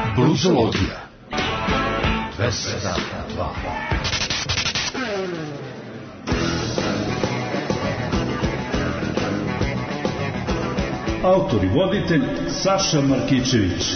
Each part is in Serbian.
Bluzologija 202. Autor i voditelj Saša Markićević.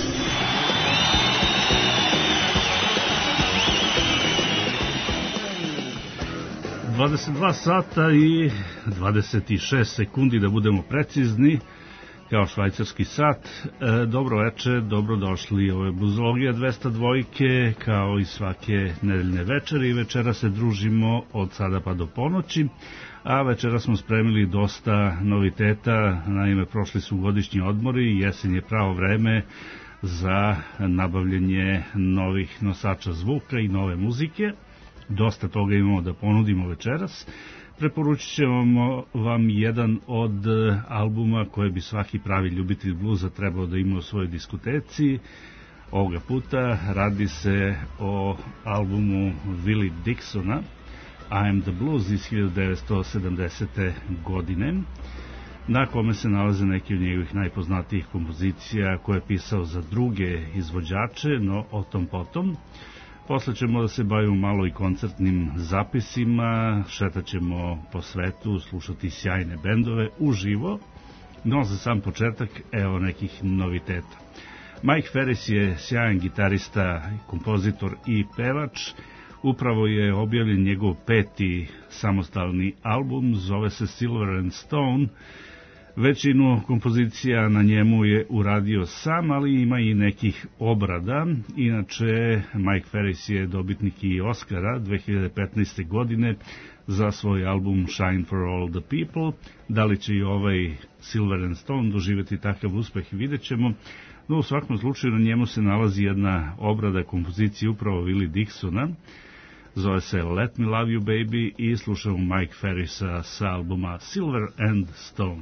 Sata i 26 sekundi da budemo precizni, kao švajcarski sat. Dobro veče, dobrodošli. Ovo je Bluzologija 202, kao i svake nedeljne večeri. Večera se družimo od sada pa do ponoći, a večera smo spremili dosta noviteta. Naime, prošli su godišnji odmori, jesen je pravo vreme za nabavljanje novih nosača zvuka i nove muzike. Dosta toga imamo da ponudimo večeras. Preporučit ćemo vam jedan od albuma koje bi svaki pravi ljubitelj bluza trebao da ima u svojoj diskoteci. Ovoga puta radi se o albumu Willie Dixona, I Am The Blues iz 1970. godine, na kome se nalaze neki od njegovih najpoznatijih kompozicija koje je pisao za druge izvođače, no o tom potom. Posle ćemo da se bavimo malo i koncertnim zapisima, šetat ćemo po svetu, slušati sjajne bendove uživo, no za sam početak evo nekih noviteta. Mike Ferris je sjajan gitarista, kompozitor i pevač. Upravo je objavljen njegov 5. samostalni album, zove se Silver and Stone. Većinu kompozicija na njemu je uradio sam, ali ima i nekih obrada. Inače, Mike Ferris je dobitnik i Oscara 2015. godine za svoj album Shine for All the People. Da li će i ovaj Silver and Stone doživjeti takav uspeh, vidjet ćemo. No, u svakom slučaju na njemu se nalazi jedna obrada kompozicije upravo Willie Dixona. Zove se Let Me Love You Baby i slušamo Mike Ferrisa sa albuma Silver and Stone.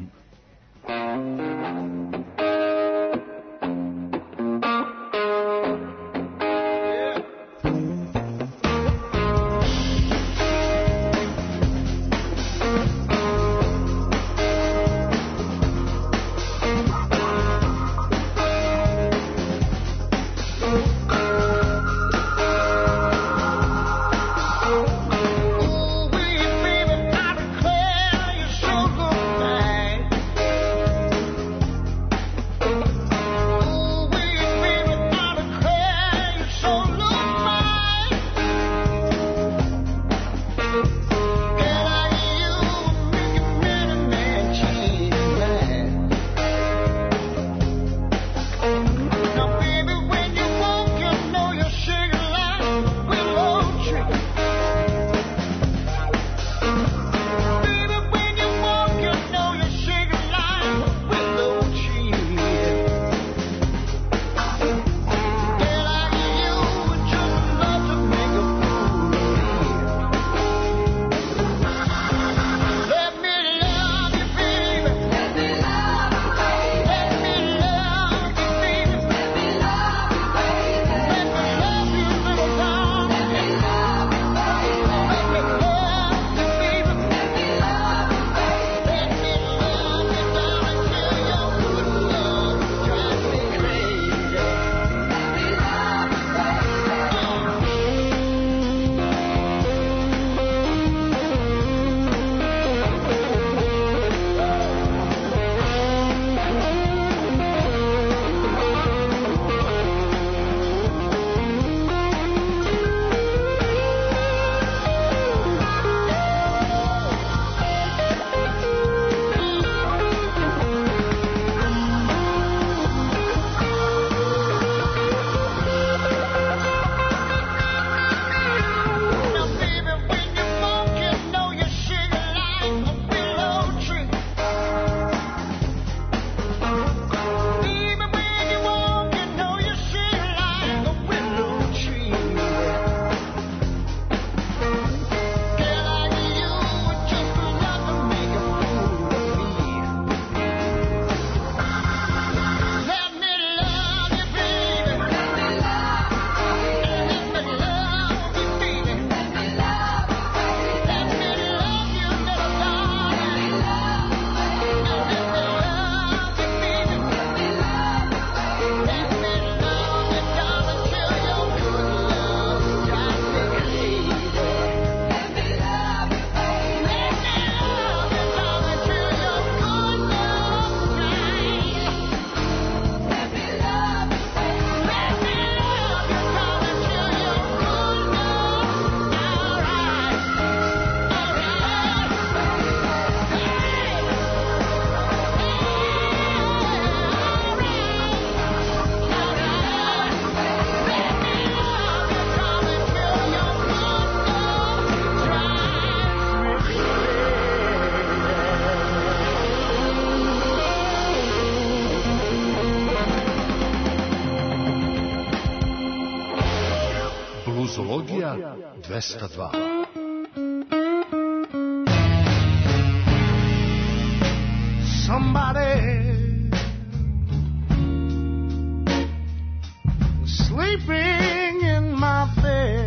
202. Somebody sleeping in my bed.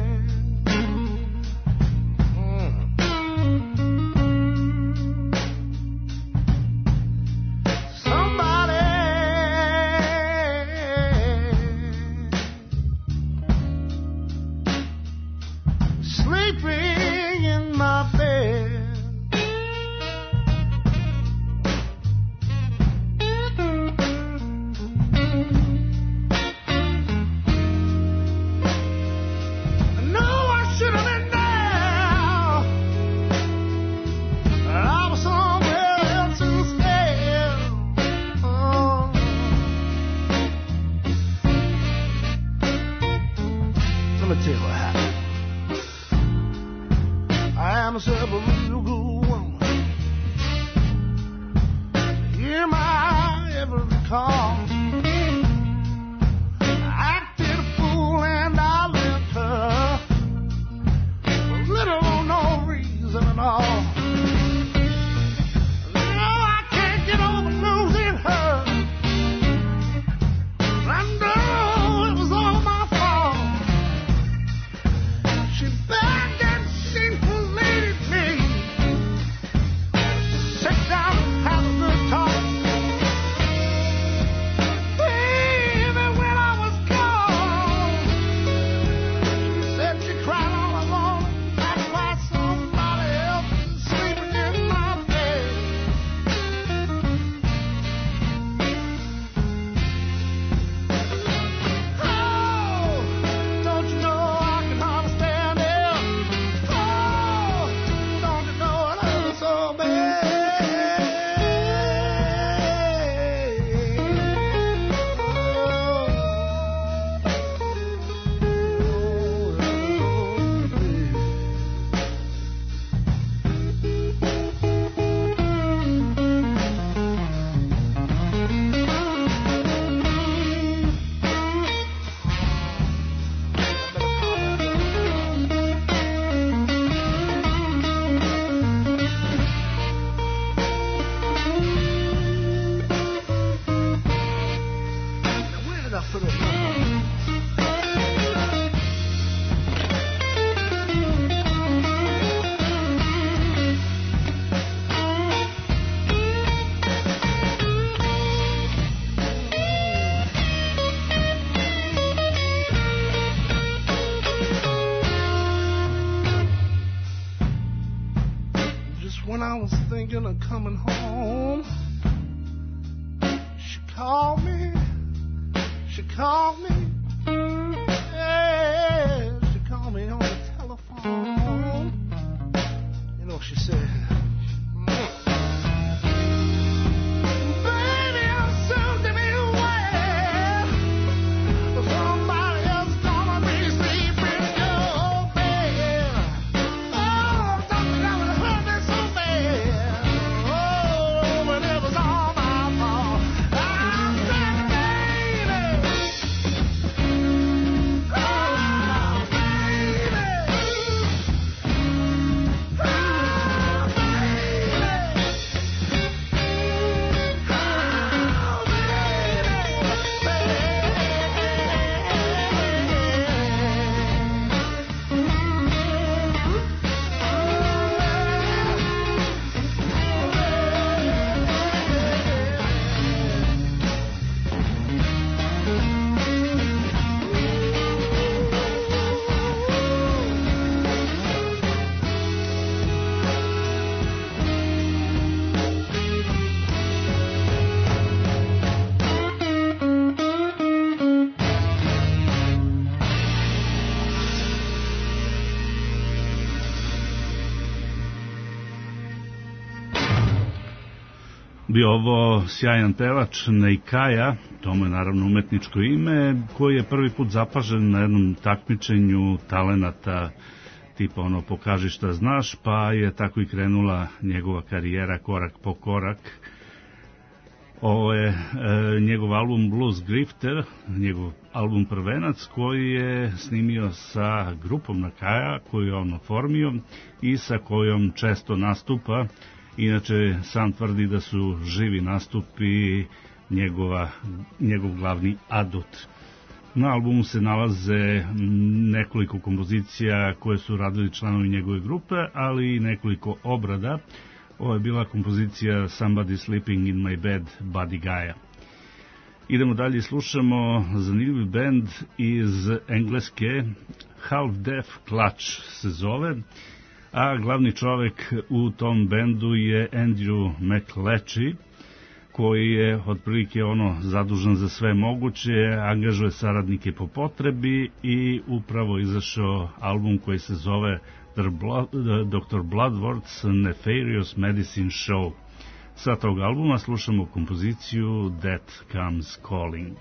Of coming home, she called me, yeah, she called me on the telephone, you know, she said, baby, I'm soon to be away, somebody else gonna be sleeping in your bed, oh, something that would hurt me so bad. Bio ovo sjajan pevač Neikaja, to mu je naravno umetničko ime, koji je prvi put zapažen na jednom takmičenju talenata tipa ono pokaži šta znaš, pa je tako i krenula njegova karijera korak po korak. Ovo je njegov album Blues Grifter, njegov album prvenac koji je snimio sa grupom Nakaja koju je on oformio i sa kojom često nastupa. Inače sam tvrdi da su živi nastupi njegov glavni adut. Na albumu se nalaze nekoliko kompozicija koje su radili članovi njegove grupe, ali i nekoliko obrada. Ovo je bila kompozicija Somebody Sleeping in My Bed, Buddy Guy. Idemo dalje i slušamo zanimljiv band iz Engleske, Half Deaf Clutch se zove, a glavni čovek u tom bendu je Andrew McLatchy, koji je otprilike zadužen za sve moguće, angažuje saradnike po potrebi i upravo izašao album koji se zove Dr. Bloodworth's Nefarious Medicine Show. Sa tog albuma slušamo kompoziciju Death Comes Calling.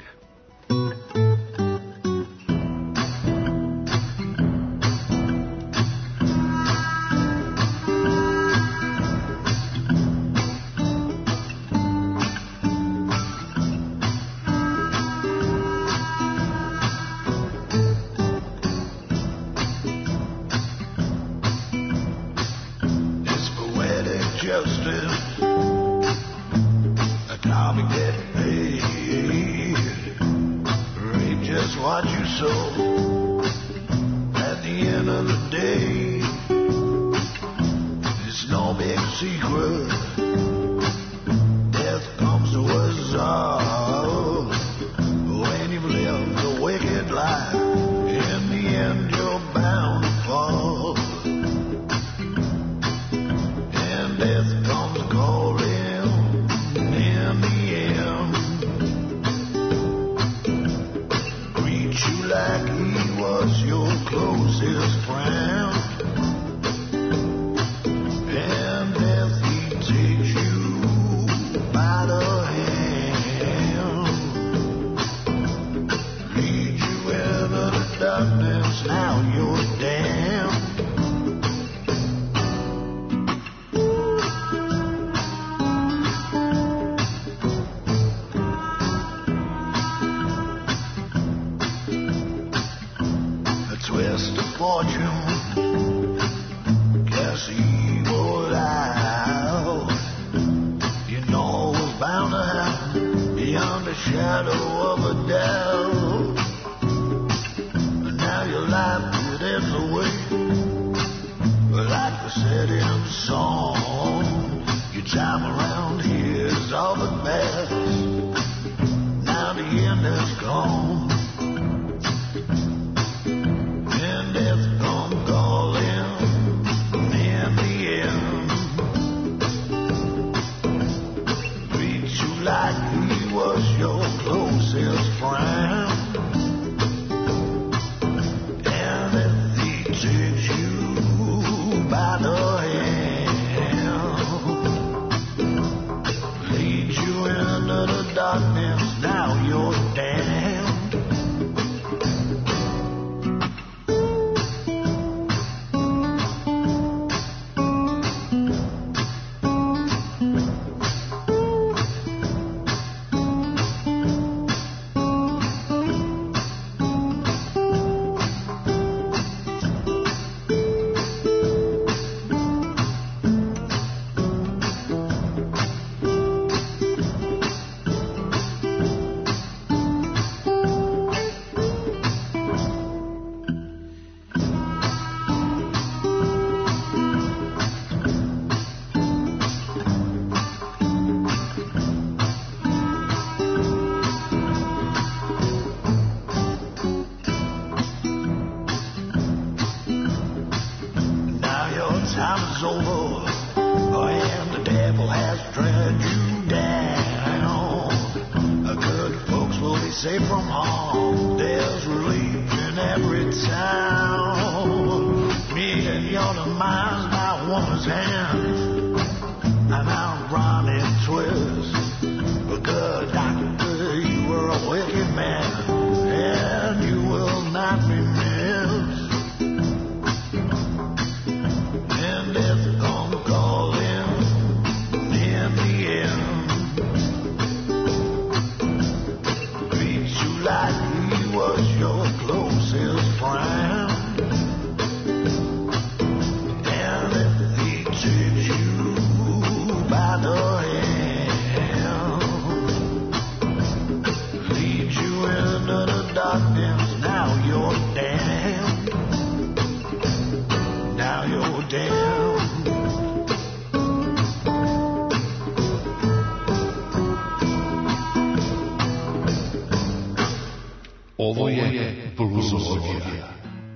Ovo je bluzologija.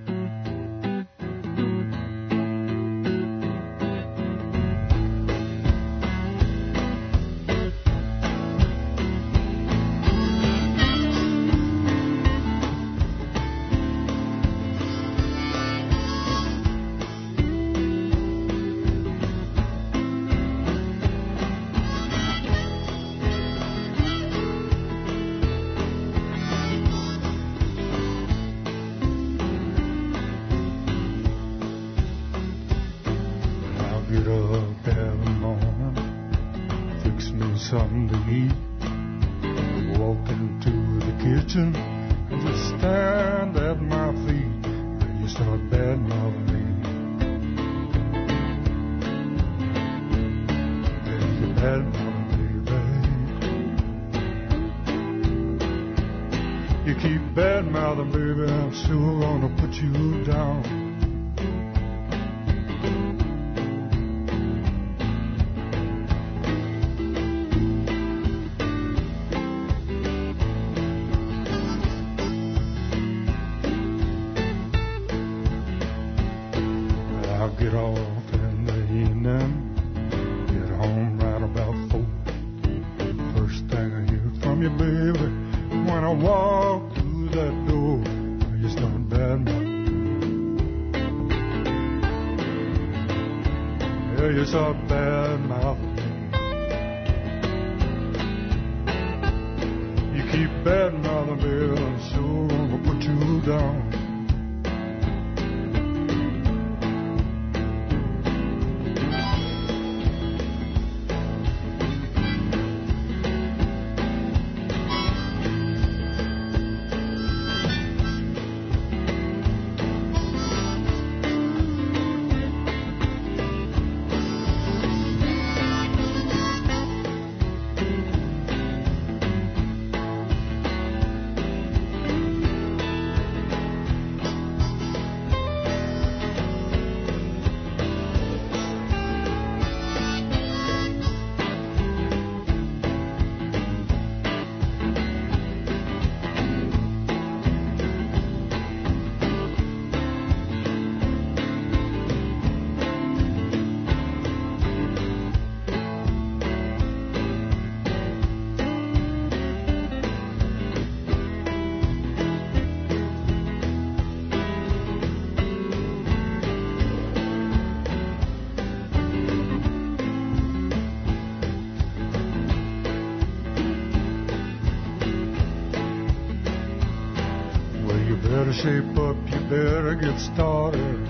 Shape up, you better get started.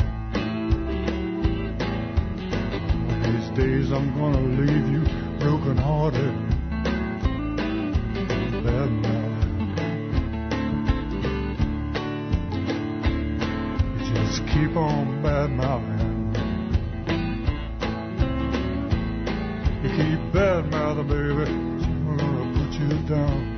One of these days I'm gonna leave you broken hearted. Bad man. You just keep on bad mouthing. You keep bad mouthing, baby. I'm gonna put you down.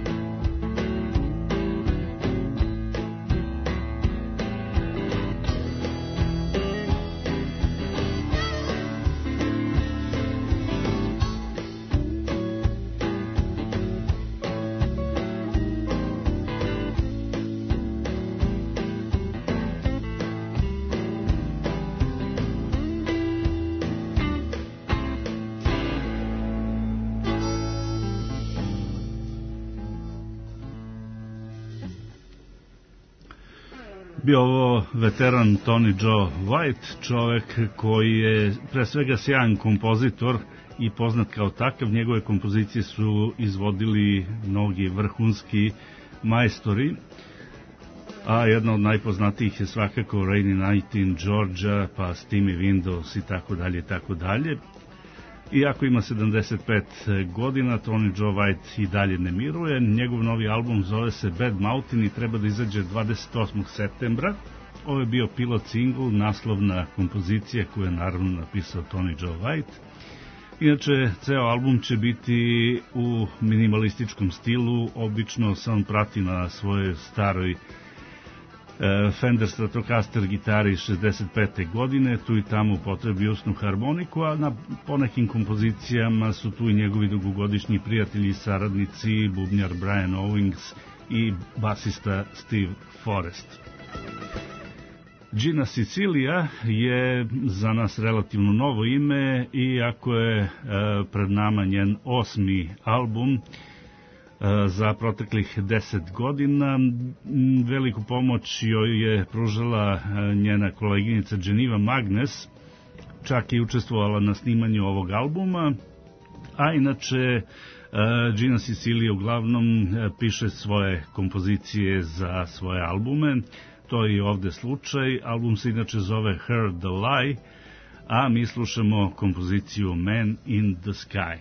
Bio ovo veteran Tony Joe White, čovek koji je pre svega sjajan kompozitor i poznat kao takav. Njegove kompozicije su izvodili mnogi vrhunski majstori, a jedna od najpoznatijih je svakako Rainy Night in Georgia, pa Steamy Windows i tako dalje i tako dalje. Iako ima 75 godina, Tony Joe White i dalje ne miruje. Njegov novi album zove se Bad Mountain i treba da izađe 28. septembra. Ovo je bio pilot single, naslovna kompozicija koju je naravno napisao Tony Joe White. Inače, ceo album će biti u minimalističkom stilu, obično se on prati na svojoj staroj Fender Stratocaster gitari iz 65. godine, tu i tamo upotrebi usnu harmoniku, a na ponekim kompozicijama su tu i njegovi dugogodišnji prijatelji i saradnici, bubnjar Brian Owings i basista Steve Forrest. Gina Sicilia je za nas relativno novo ime, iako je pred nama njen 8. album za proteklih 10 godina. Veliku pomoć joj je pružala njena koleginica Geneva Magnes, čak je učestvovala na snimanju ovog albuma, a inače Gina Sicilia uglavnom piše svoje kompozicije za svoje albume. To je i ovde slučaj. Album se inače zove Heard the Lie, a mi slušamo kompoziciju Man in the Sky.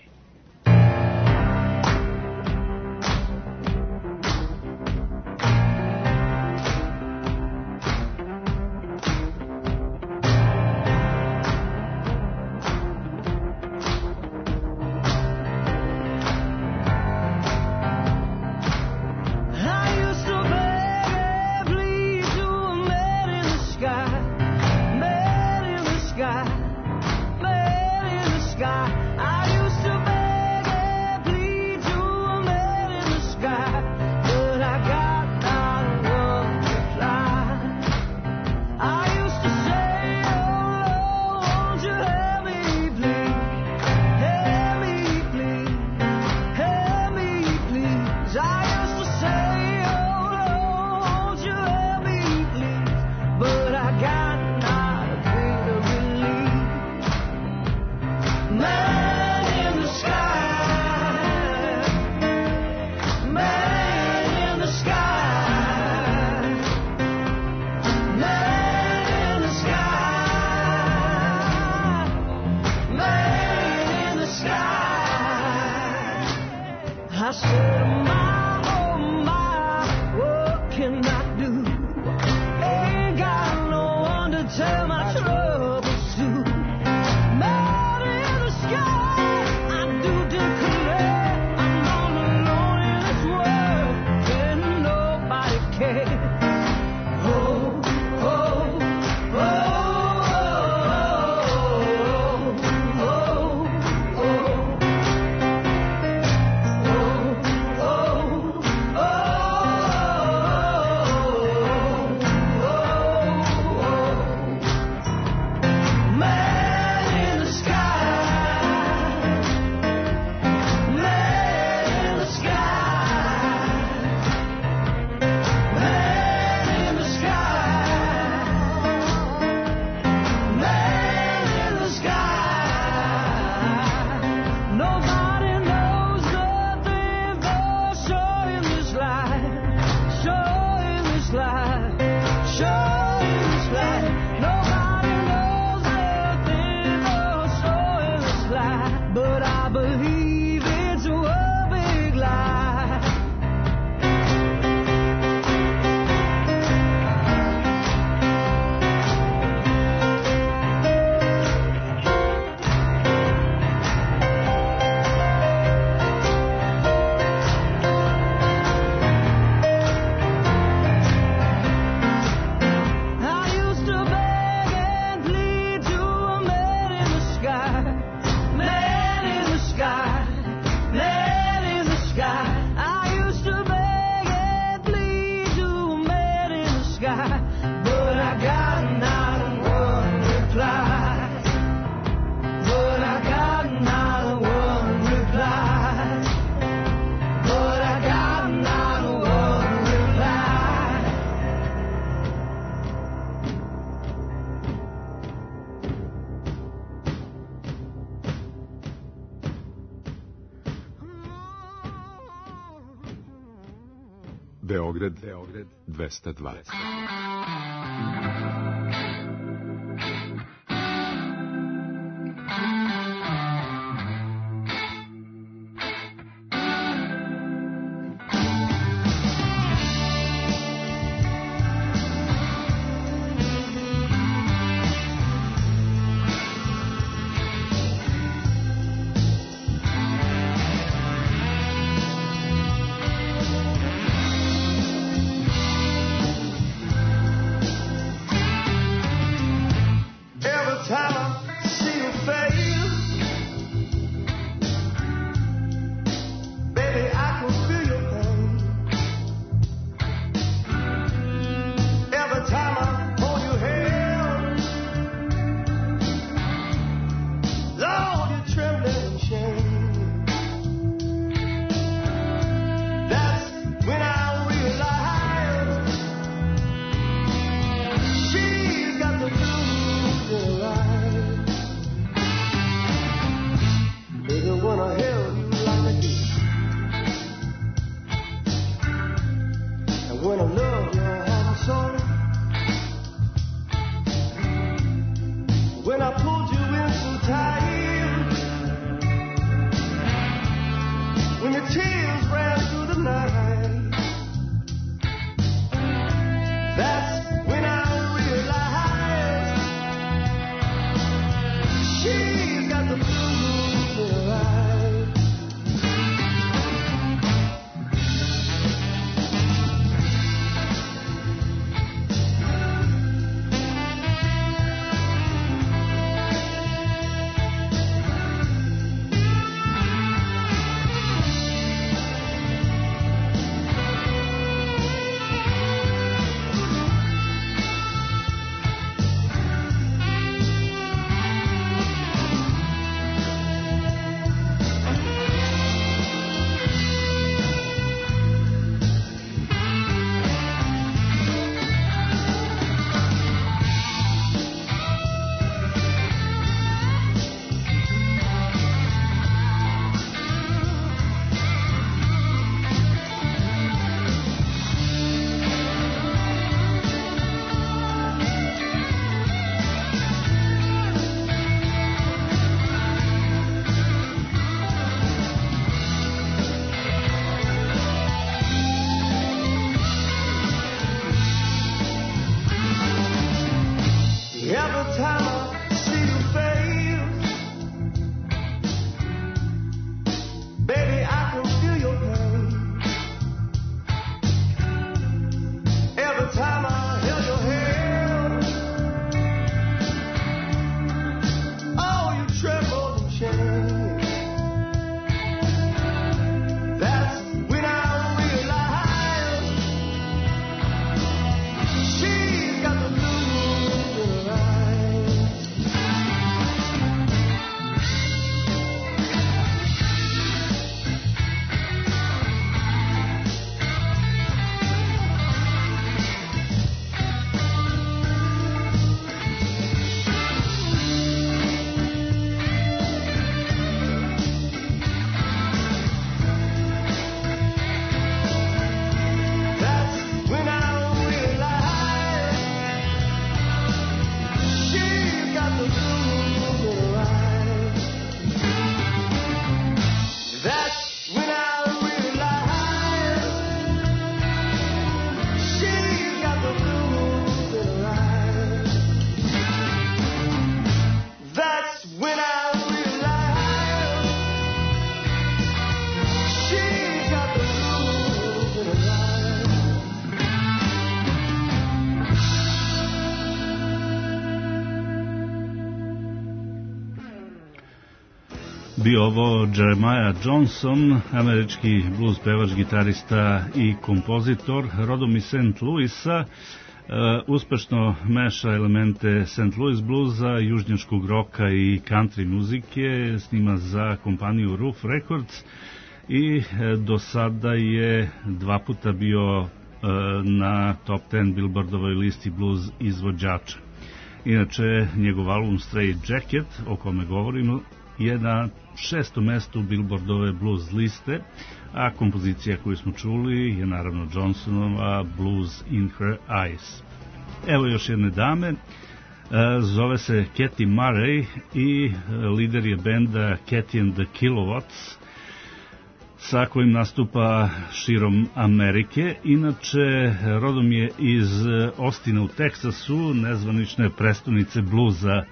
Beograd 220. when I love your heart and soul. When I pulled you in so tight, when your tears ran through the night, that's when I realized she's got the blues in her eyes. Every time I see your face, baby, I can feel your pain. Every time I held your hand, oh, you trembled and changed. That's when I realized she's got the blues in her eyes. That's when I realized she's got the blues in her eyes. That's when I realized she's got the blues in her eyes. That's when I realized she's got the blues in her eyes. Bio ovo Jeremiah Johnson, američki blues pevač, gitarista i kompozitor, rodom iz St. Louisa, uspešno meša elemente St. Louis bluesa, južnjačkog roka i country muzike, snima za kompaniju Roof Records i do sada je 2 puta bio na top 10 Billboardovoj listi blues izvođača. Inače, njegov album Straight Jacket, o kome govorimo, je na 6. mestu Billboardove blues liste, a kompozicija koju smo čuli je naravno Johnsonova Blues in Her Eyes. Evo još jedne dame, zove se Katy Murray i lider je benda Katy and the Kilowatts, sa kojim nastupa širom Amerike. Inače, rodom je iz Austina u Teksasu, nezvanične prestonice bluza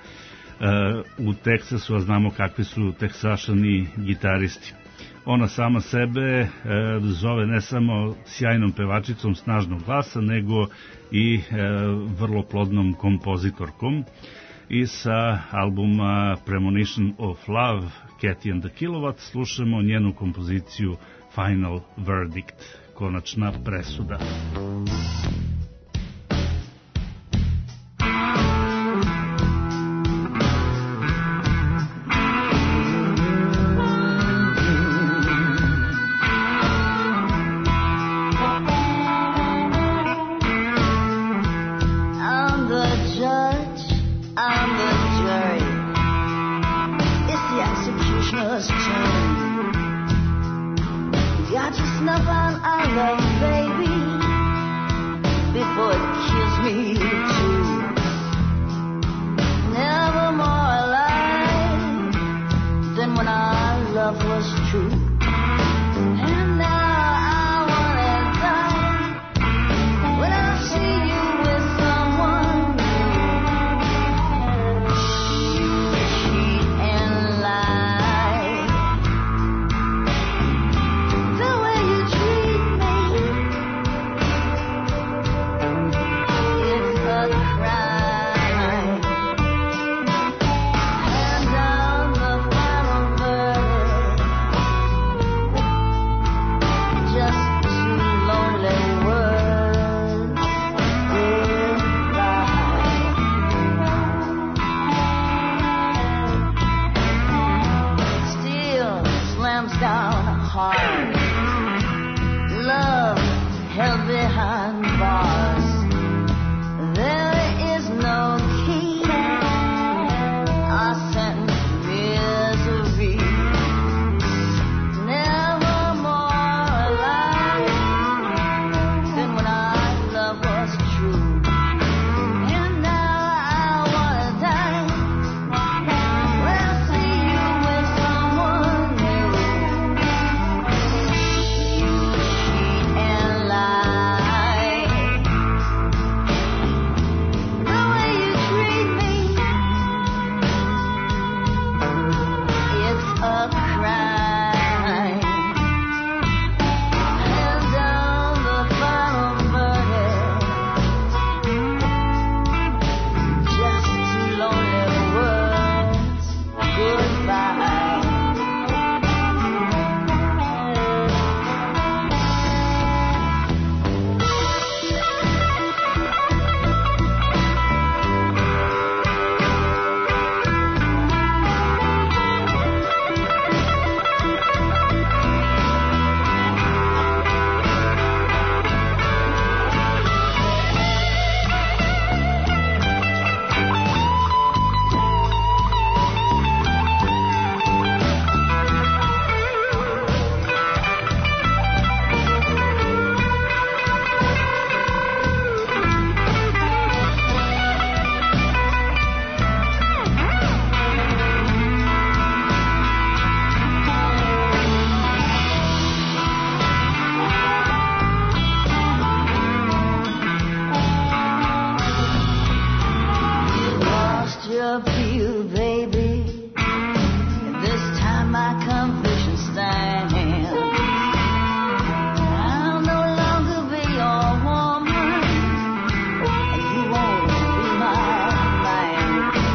u Teksasu, a znamo kakvi su Teksašani gitaristi. Ona sama sebe zove ne samo sjajnom pevačicom snažnog glasa, nego i vrlo plodnom kompozitorkom. I sa albuma Premonition of Love, Katy and the Kilowatts, slušamo njenu kompoziciju Final Verdict, konačna presuda. Got your snuff on, I love, baby. me too. Never more alive than when our love was true. And now I wanna die when I see you with someone new. You cheat and lie. The way you treat me, it's a crime. Hand down the final verdict. Just two lonely words. Goodbye. Steel slams down hard. Love held behind bars. There is no key. Our sentence misery. Never more alive than when our love was true. And now I wanna die when I see you with someone new. You cheat and lie. The way you treat me, it's a crime. Hand down the final verdict. Just two lonely words. Goodbye. Lost your view, baby. This time my conviction stands. I'll no longer be your woman, and you won't be my man.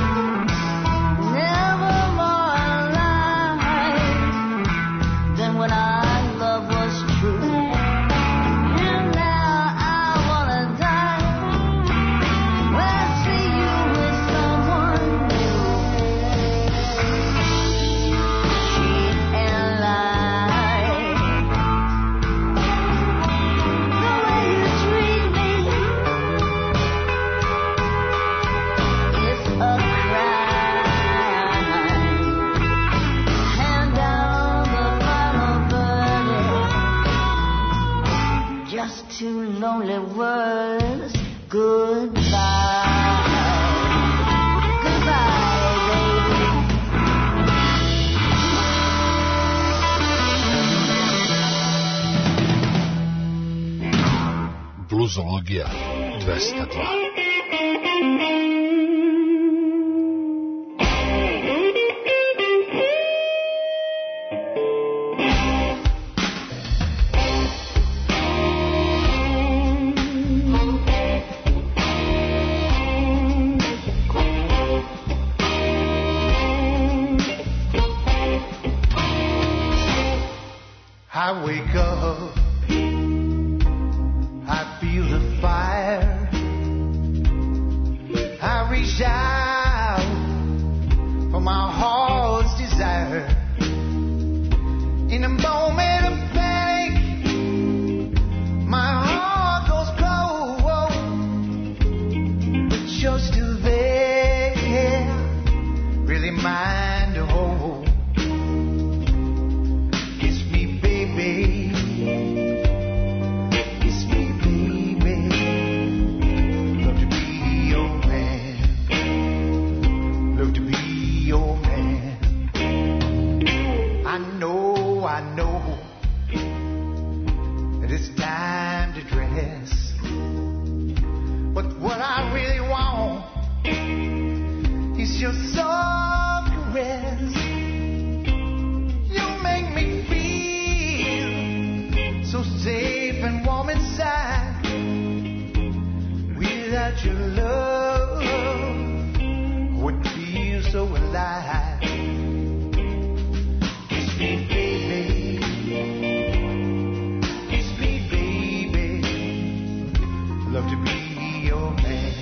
Never more alive than when our love was true. And now I wanna die when I see you with someone new. Cheat and lie. The way you treat me, it's a crime. Hand down the final verdict. Just two lonely words. Goodbye. Goodbye, baby. Bluzologija 202. I wake up, I feel the fire. I reach out for my heart's desire. In a moment of panic, my heart goes cold, but you're still there, really mine to hold. Kiss me, baby. Kiss me, baby. Love to it's time to dress. But what I really want is your soft caress. You make me feel so safe and warm inside. Without your love, I wouldn't feel so alive. Kiss me, baby. Kiss me, baby. Love to be your man.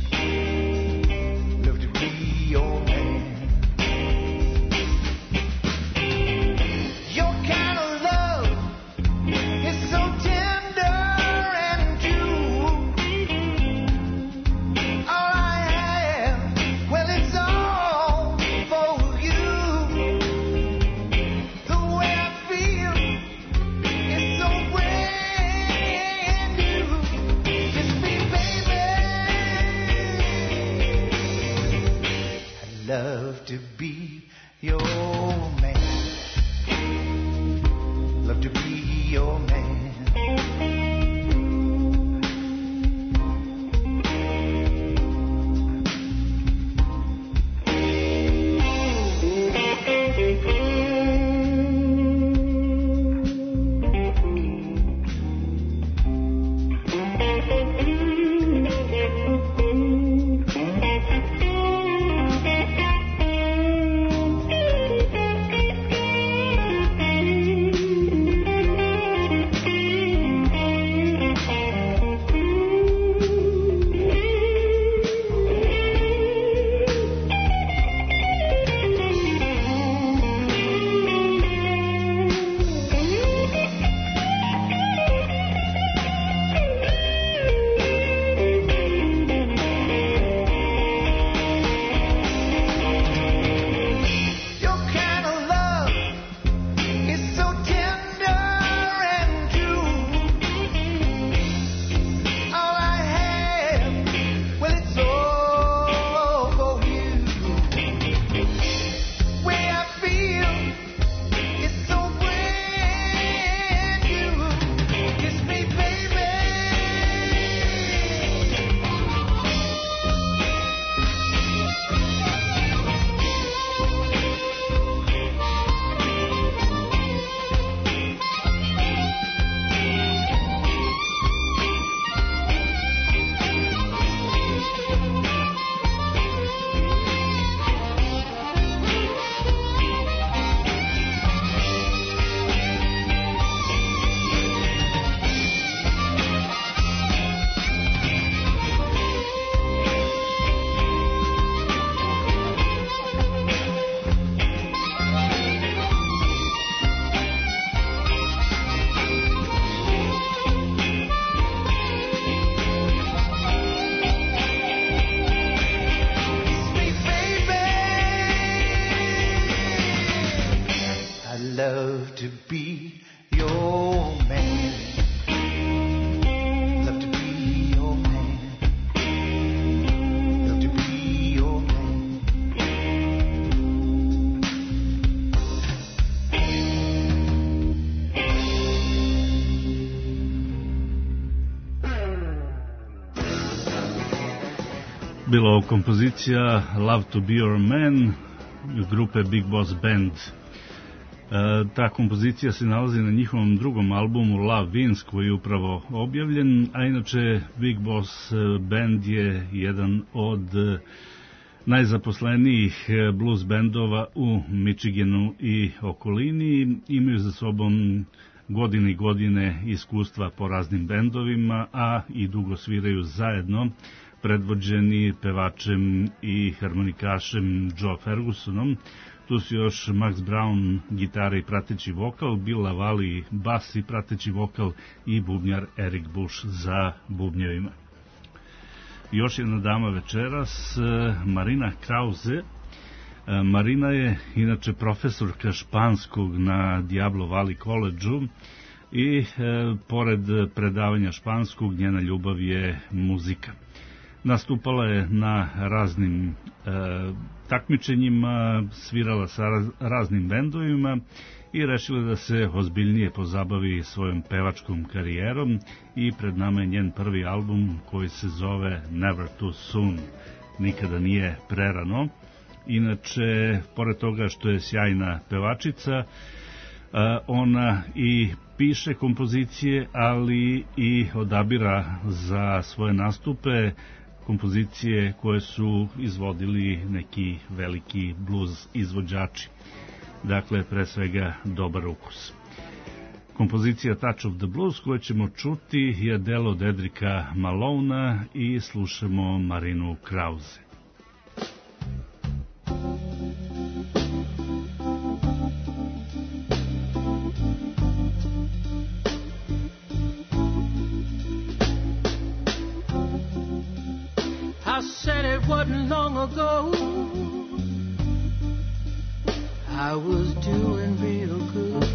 Love to be your man. Your kind of love is so tender and true. All I have, well, it's all for you. The way I feel is so brand new. Kiss me, baby. I'd love to be your man. Love to be your man. Your kind of love is so tender and true. All I have, well, it's all for you. Way I feel is so brand new. Kiss me, baby. Kiss me, baby. I'd love to be your man. Love to be your man. Love to be your man. Bila ovo kompozicija Love to be your man grupe Big Boss Band. Ta kompozicija se nalazi na njihovom drugom albumu Love Wins koji je upravo objavljen, a inače Big Boss Band je jedan od najzaposlenijih blues bendova u Michiganu i okolini. Imaju za sobom godine i godine iskustva po raznim bendovima, a i dugo sviraju zajedno, predvođeni pevačem i harmonikašem Joe Fergusonom. Tu su još Max Brown, gitara i prateći vokal, Bill Lavalli, bas i prateći vokal i bubnjar Eric Bush za bubnjevima. Još jedna dama večeras, Marina Krause. Marina je inače profesorka španskog na Diablo Valley College-u i pored predavanja španskog njena ljubav je muzika. Nastupala je na raznim takmičenjima, svirala sa raznim bendovima i rešila da se ozbiljnije pozabavi svojom pevačkom karijerom i pred nama je njen prvi album koji se zove Never Too Soon, nikada nije prerano. Inače, pored toga što je sjajna pevačica, ona i piše kompozicije, ali i odabira za svoje nastupe kompozicije koje su izvodili neki veliki blues izvođači. Dakle, pre svega dobar ukus. Kompozicija Touch of the Blues koju ćemo čuti je delo od Edrika Malona i slušamo Marinu Krause. I said it wasn't long ago I was doing real good.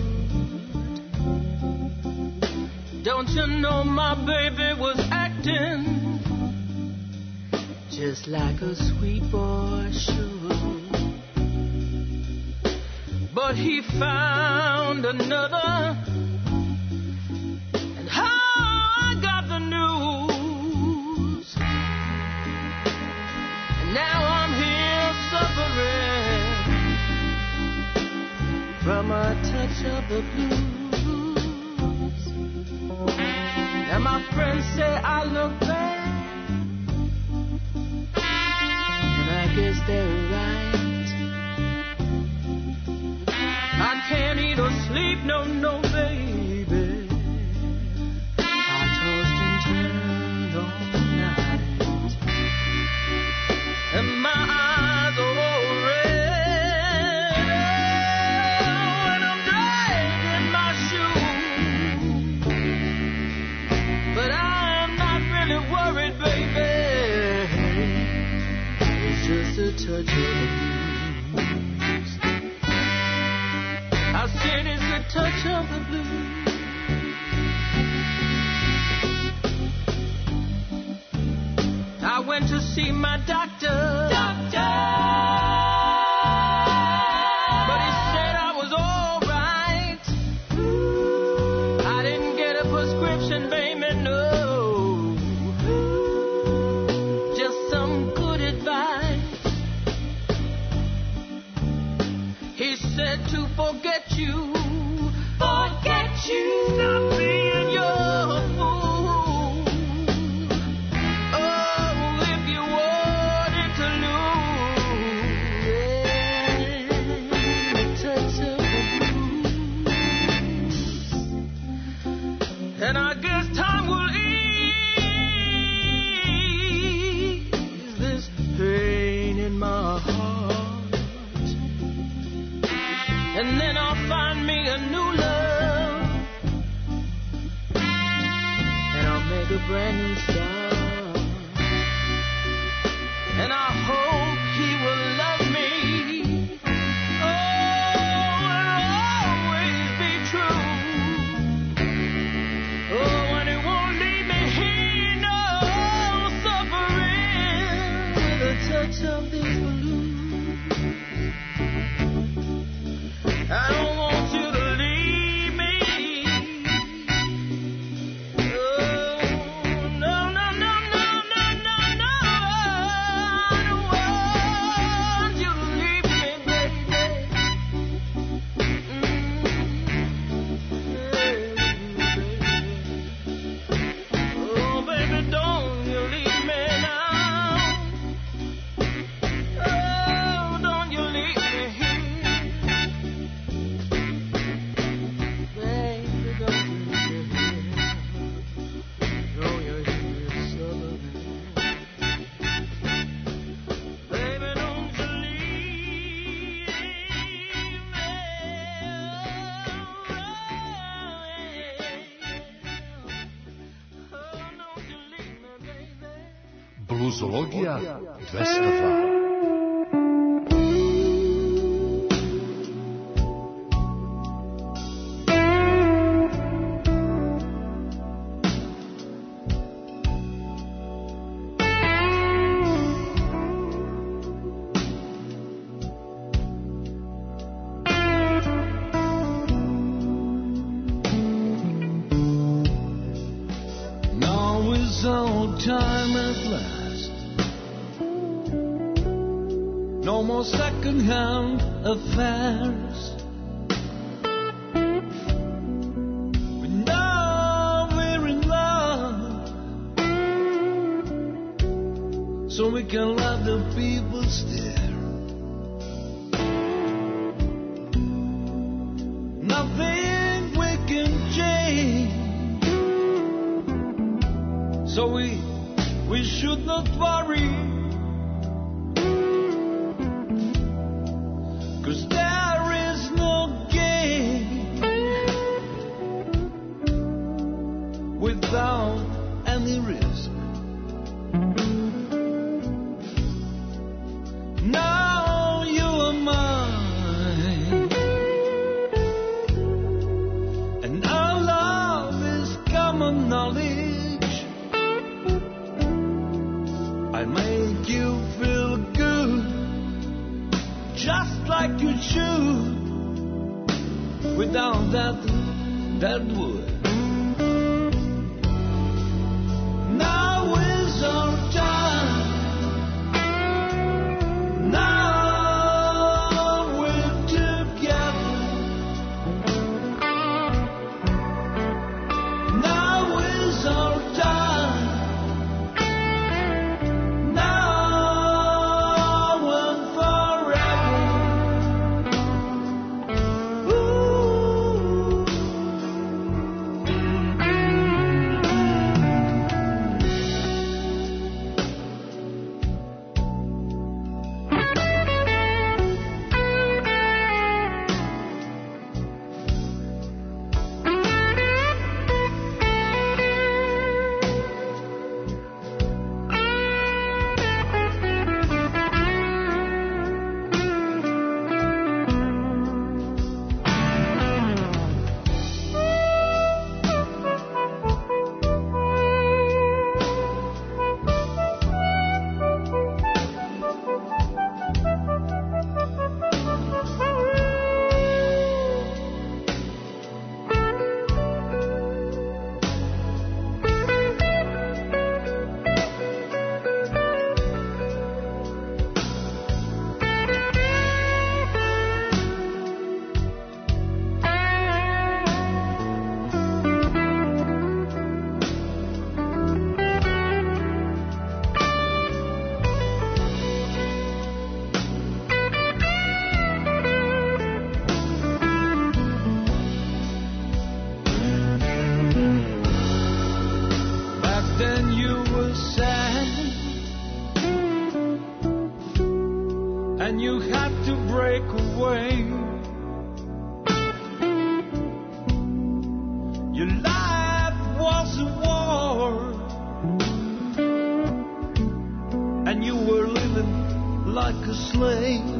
Don't you know my baby was acting just like a sweet boy should. But he found another, and how I got the news, and now I'm here suffering from a touch of the blues. And my friends say I look bad, and I guess they're right. I can't eat or sleep, no, baby. I tossed and turned all night, and my eyes are all red, and I'm dragging my shoes. But I'm not really worried, baby. It's just a touch of the blues. I said it's a touch of the blues. I went to see my doctor. But he said I was all right. I didn't get a prescription, baby, no. Just some good advice. He said to forget you. Stop being your fool. Oh, if you wanted to lose, yeah, a touch of the blues. And I guess time will ease this pain in my heart. And then I'll find me a new love. A brand new start, and I hope he will love me. Oh, and always be true. Oh, and he won't leave me here, no, suffering with a touch of this blues. I don't want you to leave me. Bluzologija 202. is our time at last. No more second-hand affairs. Now we're in love, so we can let the people stare. Nothing we can change, so we should not worry, 'cause there is no gain without any risk. Now you are mine, and our love is common knowledge. I make you feel good, just like you should. Without that would. Now is our time. Now we're together. Now is our time. Now and forever. Ooh. Back then you were sad, and you had to break away. Your life was a war, and you were living like a slave.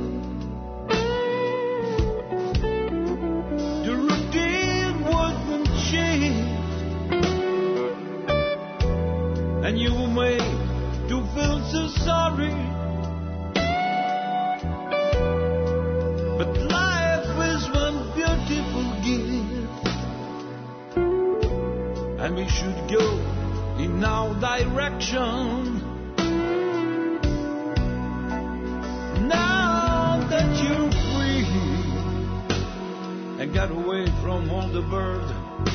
The routine wasn't changed, and you were made to feel so sorry. But life is one beautiful gift, and we should go in our direction. Now that you're free and got away from all the burden,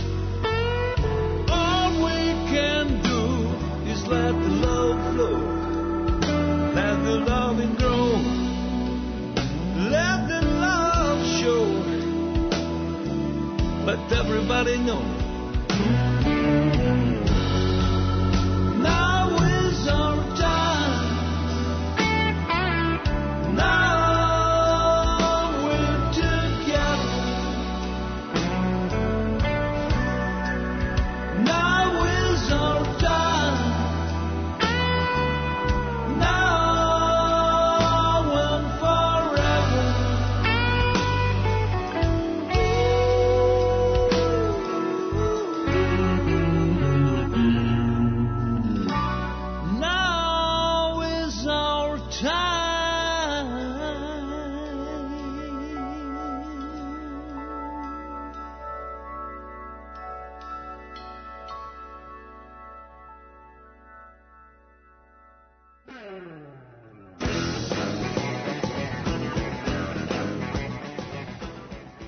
all we can do is let the love flow, let the loving grow, let the love show, let everybody know. Now is our time. Now we're together.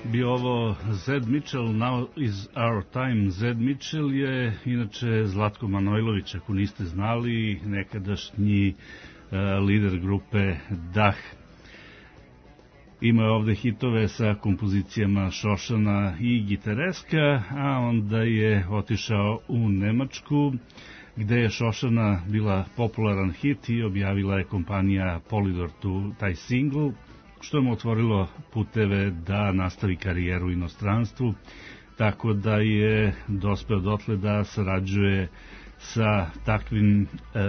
bio ovo Zed Mitchell, Now is our time. Zed Mitchell je inače Zlatko Manojlović, ako niste znali, nekadašnji lider grupe Dah. Ima ovde hitove sa kompozicijama Šošana i Gitareska, a onda je otišao u Nemačku, gde je Šošana bila popularan hit i objavila je kompanija Polydor taj singl, što mu otvorilo puteve da nastavi karijeru u inostranstvu, tako da je dospeo dotle da sarađuje sa takvim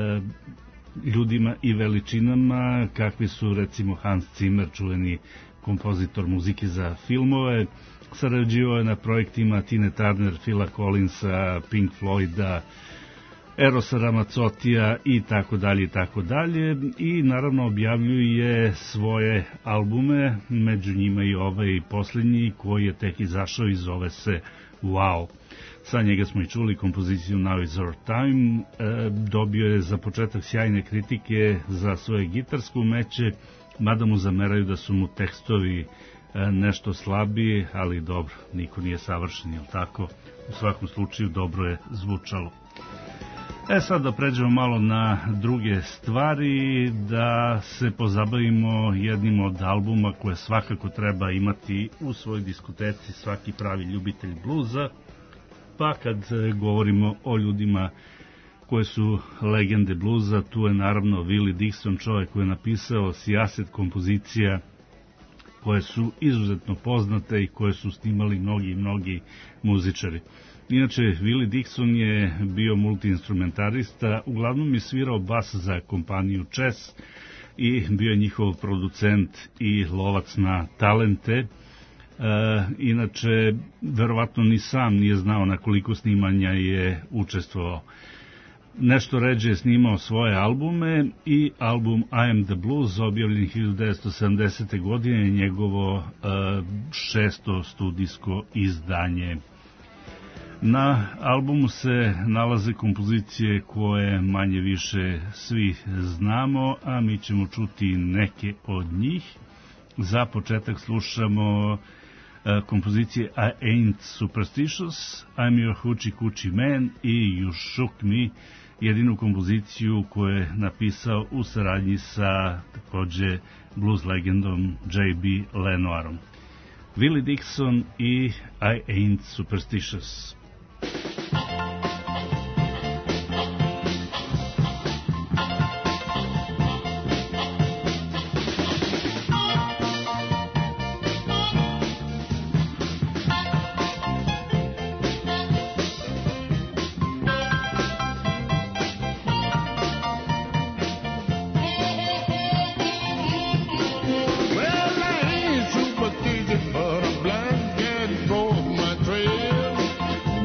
ljudima i veličinama kakvi su recimo Hans Zimmer, čuveni kompozitor muzike za filmove. Sarađivao je na projektima Tine Turner, Phila Collinsa, Pink Floyda, Erosa Ramazzotija i tako dalje i tako dalje, i naravno objavljuje svoje albume, među njima i ovaj posljednji koji je tek izašao i zove se Wow. Sa njega smo i čuli kompoziciju Now is our time. Dobio je za početak sjajne kritike za svoje gitarsko umeće, mada mu zameraju da su mu tekstovi nešto slabiji, ali dobro, niko nije savršen, jel tako? U svakom slučaju dobro je zvučalo. Sad da pređemo malo na druge stvari, da se pozabavimo jednim od albuma koje svakako treba imati u svojoj diskoteci svaki pravi ljubitelj bluza. Pa kad govorimo o ljudima koje su legende bluza, tu je naravno Willie Dixon, čovjek koji je napisao sijaset kompozicija koje su izuzetno poznate i koje su snimali mnogi muzičari. Inače, Willie Dixon je bio multiinstrumentarista, uglavnom je svirao bas za kompaniju Chess i bio je njihov producent i lovac na talente. Inače, verovatno ni sam nije znao na koliko snimanja je učestvovao. Nešto ređe je snimao svoje albume i album I Am the Blues, objavljen 1970. godine, je njegovo 6. studijsko izdanje. Na albumu se nalaze kompozicije koje manje više svi znamo, a mi ćemo čuti neke od njih. Za početak slušamo kompozicije I Ain't Superstitious, I'm Your Hoochie Coochie Man i You Shook Me, jedinu kompoziciju koju je napisao u saradnji sa takođe blues legendom J.B. Lenoirom. Willie Dixon i I Ain't Superstitious. Well, I ain't superstitious, but I'm blind, can't broke my trail.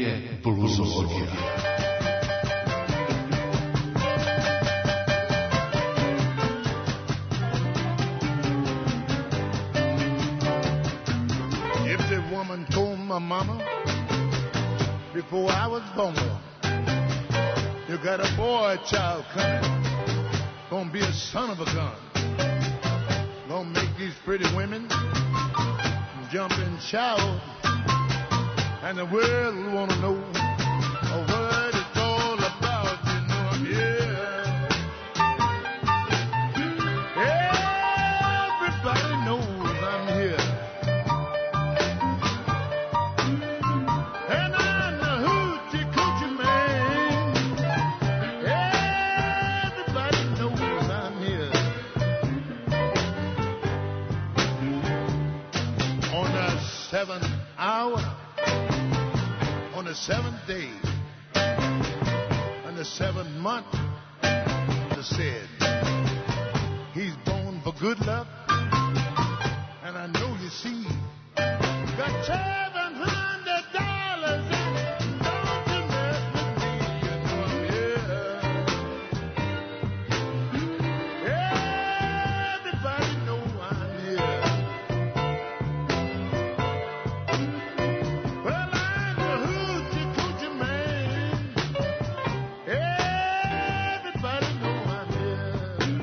je bluzologija. Gypsy woman told my mama before I was born, you got a boy child coming, gonna be a son of a gun, gonna make these pretty women jump and shout, and the world wanna know what it's all about. You know I'm here. Everybody knows I'm here. And I'm the hoochie coochie man. Everybody knows I'm here. On the 7th hour, on the 7th day, on the 7th month, it said, he's born for good luck. And I know you see, got $700 and don't you mess with me, you know I'm here. Everybody know I'm here. Well, I'm the hoochie coochie man. Everybody know I'm here.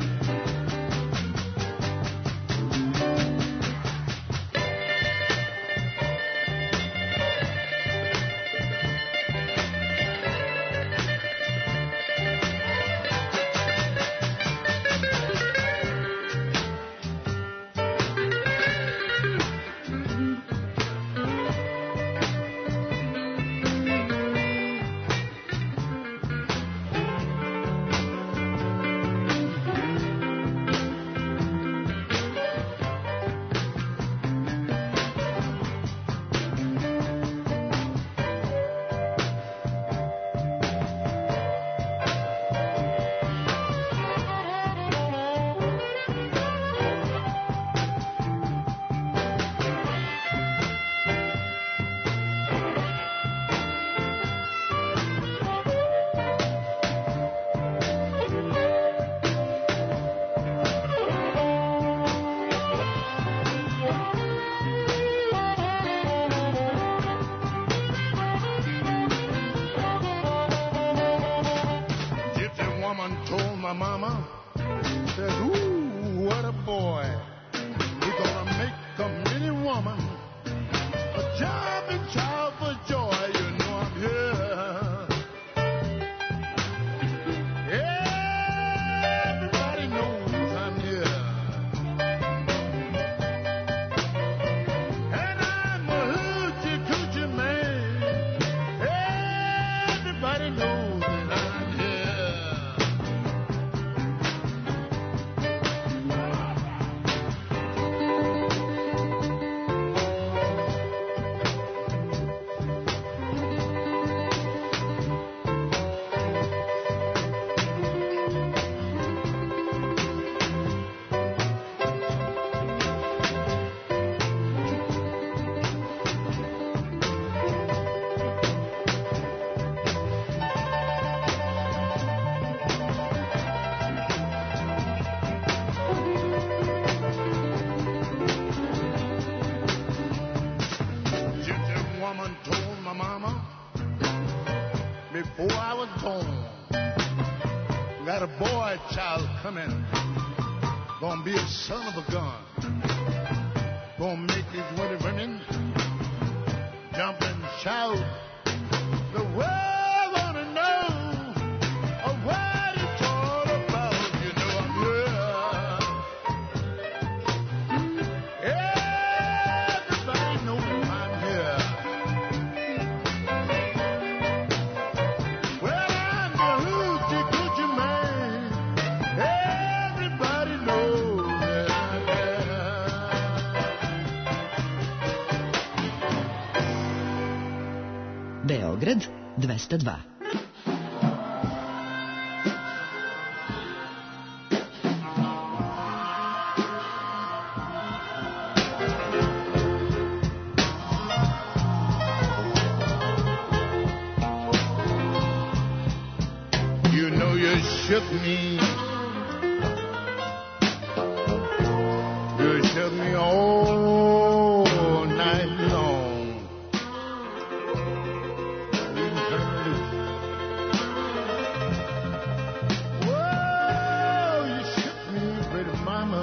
Gypsy woman told my mama, said, ooh, what a boy. We're gonna make a mini woman a jumping child for joy. You know I'm here. Everybody knows I'm here. And I'm a hoochie coochie man. Everybody knows that I'm here. Gypsy woman told my mama before I was born, got a boy child coming, gonna be a son of a gun, gonna make these women jump and shout. The world wanna know what it's all about. You know I'm here. Everybody knows I'm here. Well, I'm the hoochie coochie man. Everybody knows that I'm here. Beograd 202. shook me. You shook me all night long. You can turn me loose. Whoa, you shook me, pretty mama.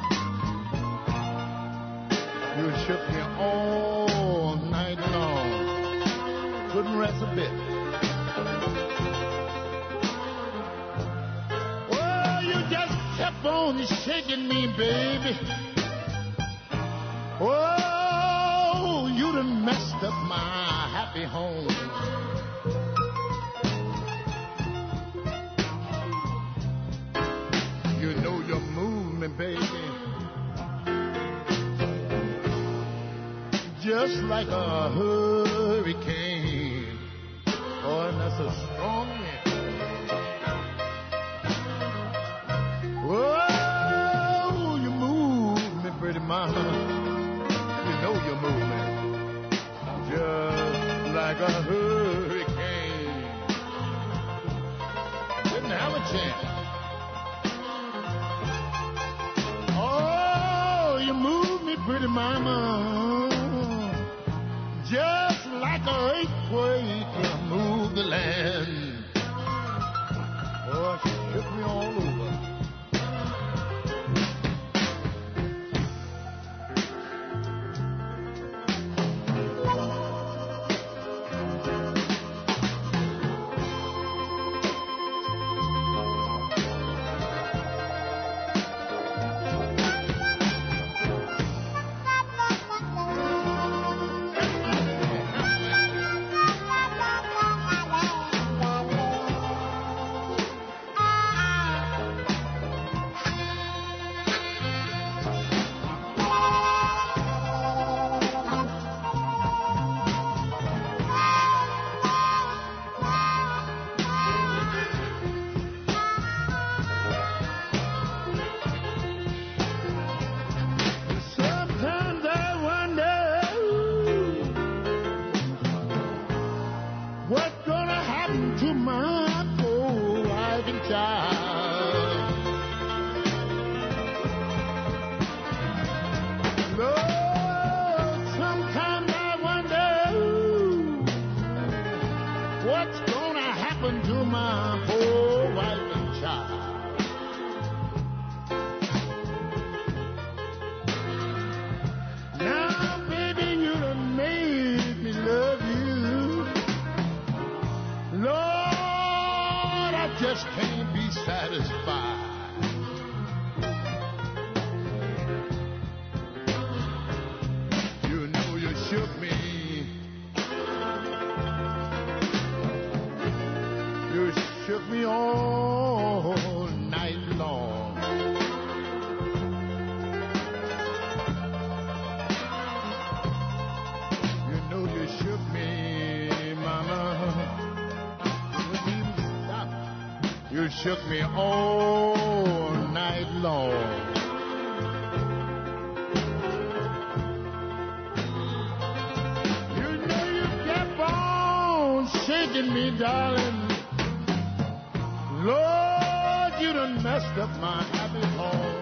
You shook me all night long. Couldn't rest a bit. Oh, you just kept on shaking me, baby. Oh, you done messed up my happy home. You know you moved me, baby, just like a hurricane. Oh, and that's a strong wind. Oh, you move me, pretty mama. You know you move me just like a hurricane. Didn't have a chance. Oh, you move me, pretty mama, just like an earthquake to move the land. Oh, she shook me all over. You shook me all night long. You know you kept on shaking me, darling. Lord, you done messed up my happy home.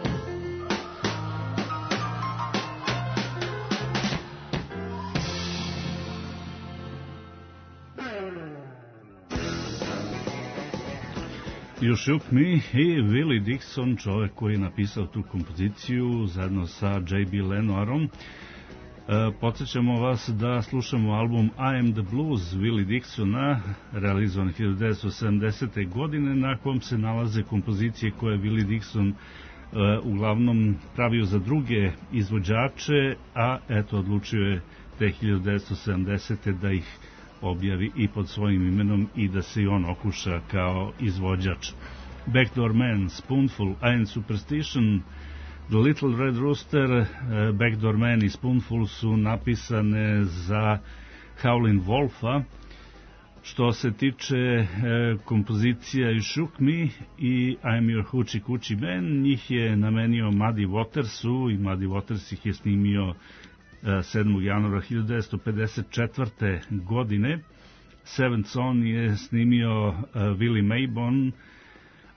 You Shook Me i Willie Dixon, čovjek koji je napisao tu kompoziciju zajedno sa J.B. Lenoirom. Podsjećamo vas da slušamo album I Am The Blues Willie Dixona, realizovan 1970. godine, na kom se nalaze kompozicije koje Willie Dixon uglavnom pravio za druge izvođače, a eto odlučio je te 1970. da ih objavi i pod svojim imenom i da se i on okuša kao izvođač. Backdoor Man, Spoonful, I Ain't Superstition, The Little Red Rooster, Backdoor Man i Spoonful su napisane za Howlin' Wolfa. Što se tiče kompozicija You Shook Me i I'm Your Hoochie Coochie Man, njih je namenio Muddy Watersu i Muddy Waters ih je snimio 7. januara 1954. godine. Seventh Son je snimio Willie Maybon,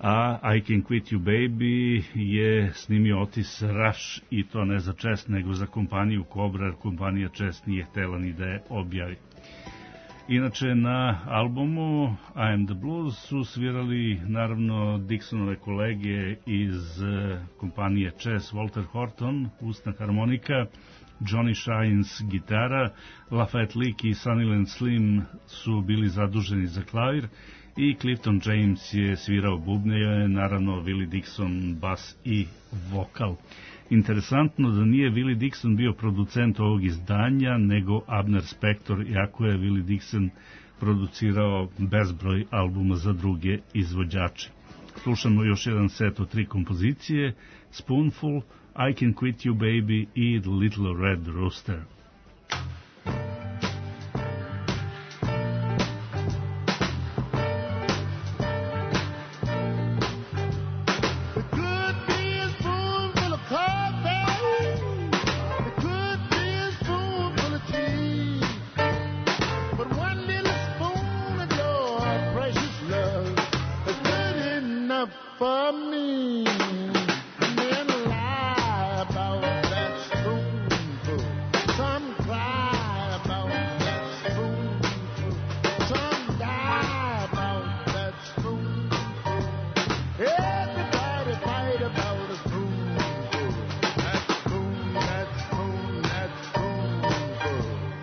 a I Can Quit You Baby je snimio Otis Rush i to ne za Chess nego za kompaniju Cobra, jer kompanija Chess nije htela ni da je objavi. Inače na albumu I Am The Blues su svirali naravno Dixonove kolege iz kompanije Chess, Walter Horton, usna harmonika, Johnny Shines gitara, Lafayette Leak i Sunnyland Slim su bili zaduženi za klavir i Clifton James je svirao bubne, naravno Willie Dixon bas i vokal. Interesantno da nije Willie Dixon bio producent ovog izdanja, nego Abner Spector, iako je Willie Dixon producirao bezbroj albuma za druge izvođače. Slušamo još jedan set od 3 kompozicije, Spoonful, I Can Quit You Baby i The Little Red Rooster. For me, and then lie about that spoonful. Some cry about that spoonful. Some die about that spoonful. Everybody fight about a spoonful. That spoon, that spoon, that spoonful.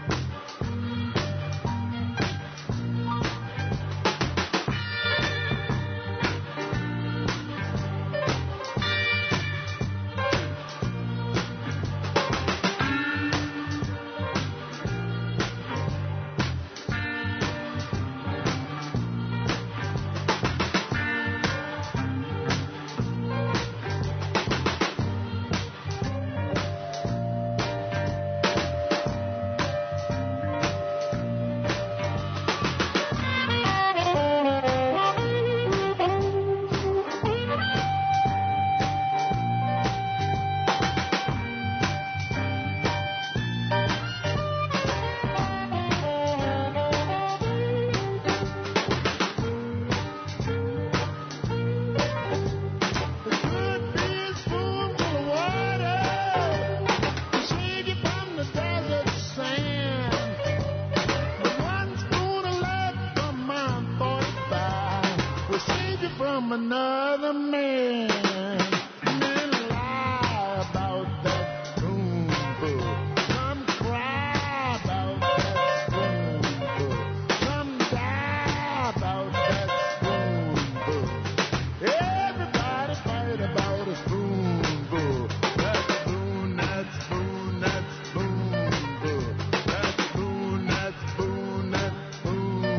From another man, and then lie about that spoonful. Some cry about that spoonful. Some die about that spoonful. Everybody fight about a spoonful. That spoon, that spoon, that spoonful. That spoon, that spoon, that spoonful.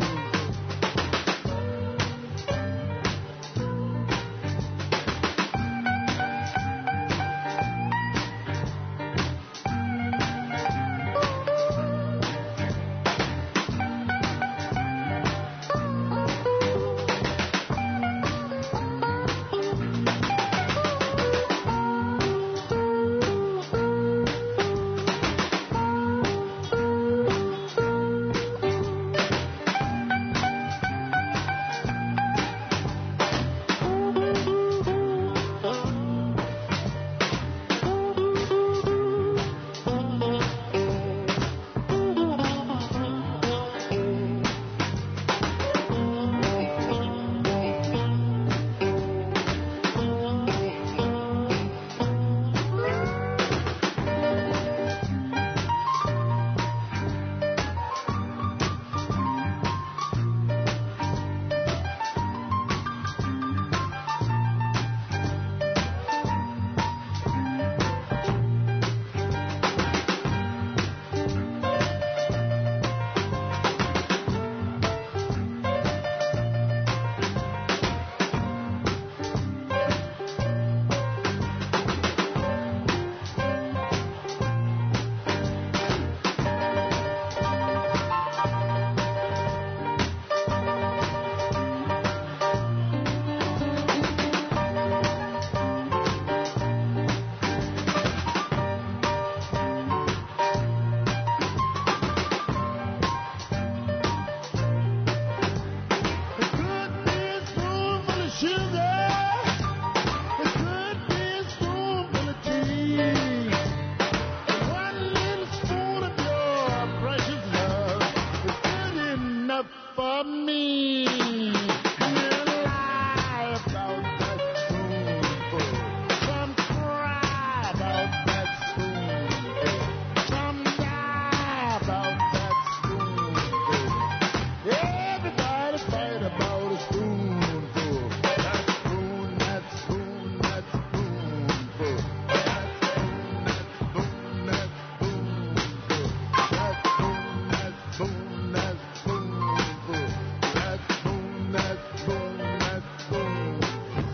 for me. And lie about that spoonful. Some cry about that spoonful. Some die about that spoonful. Everybody fight about a spoonful. That spoon, that spoon, that spoonful. That spoon, that spoon, that spoonful. That spoon, that spoon, that spoonful. That spoon, that spoon, that spoonful.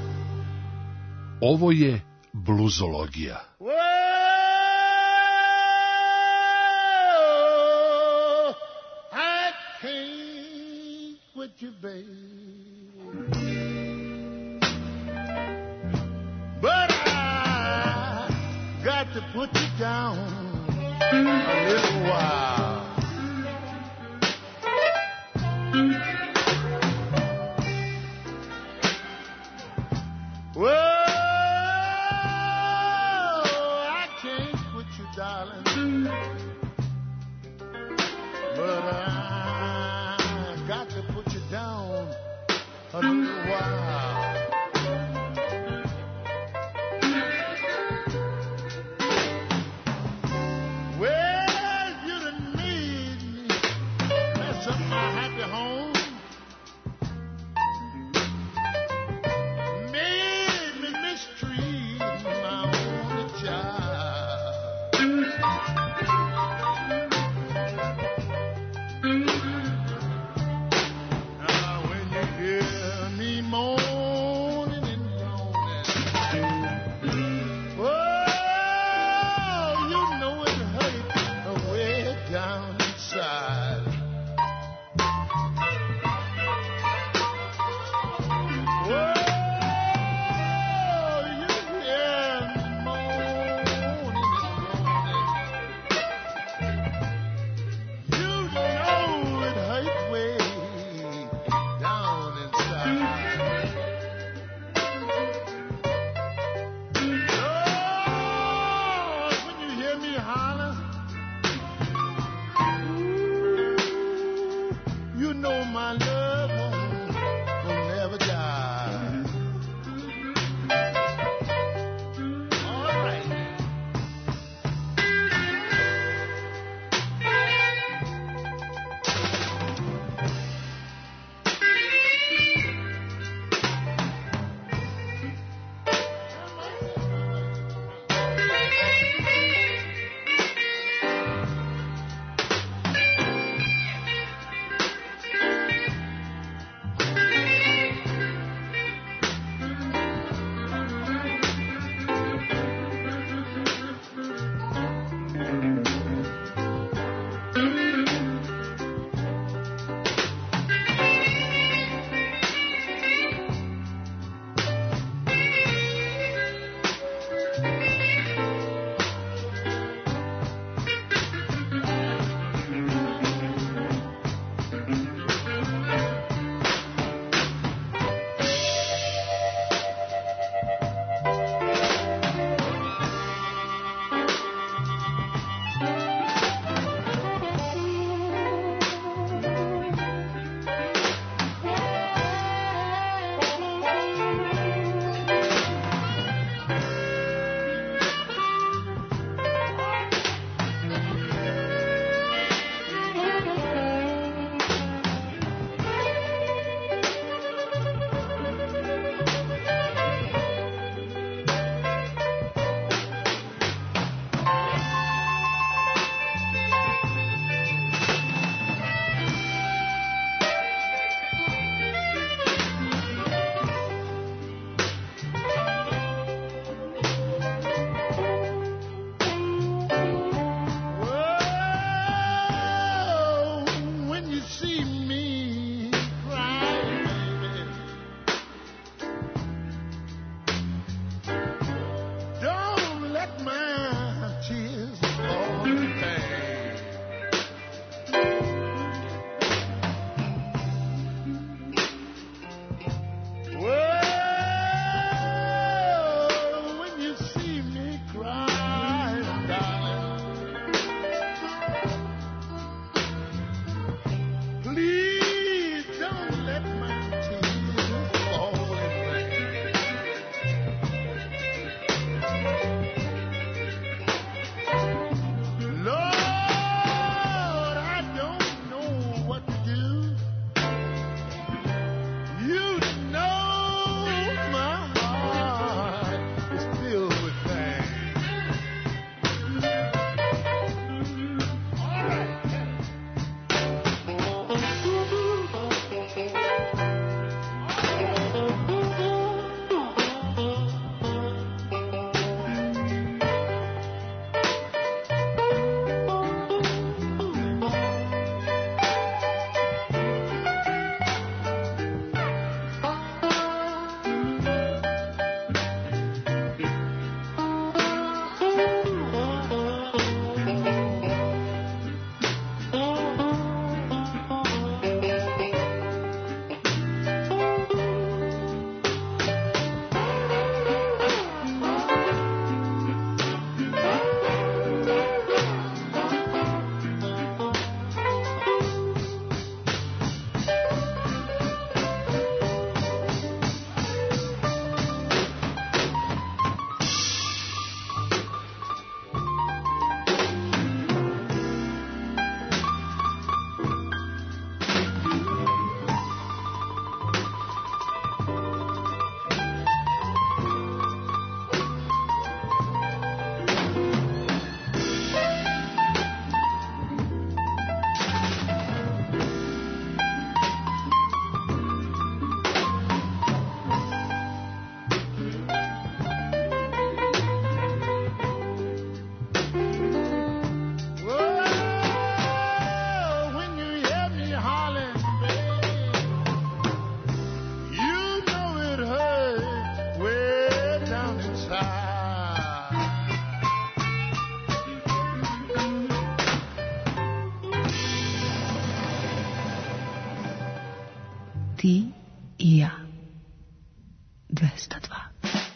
Ovo je bluzologija. Whoa, I can't quit you, babe. But I got to put you down a little while. Whoa, I can't quit you, darling. But I got to put you down a little while. Well, you done made me mess up my happy home. Made me mistreat my only child. Now when you hear me moan, Ti i ja. 202.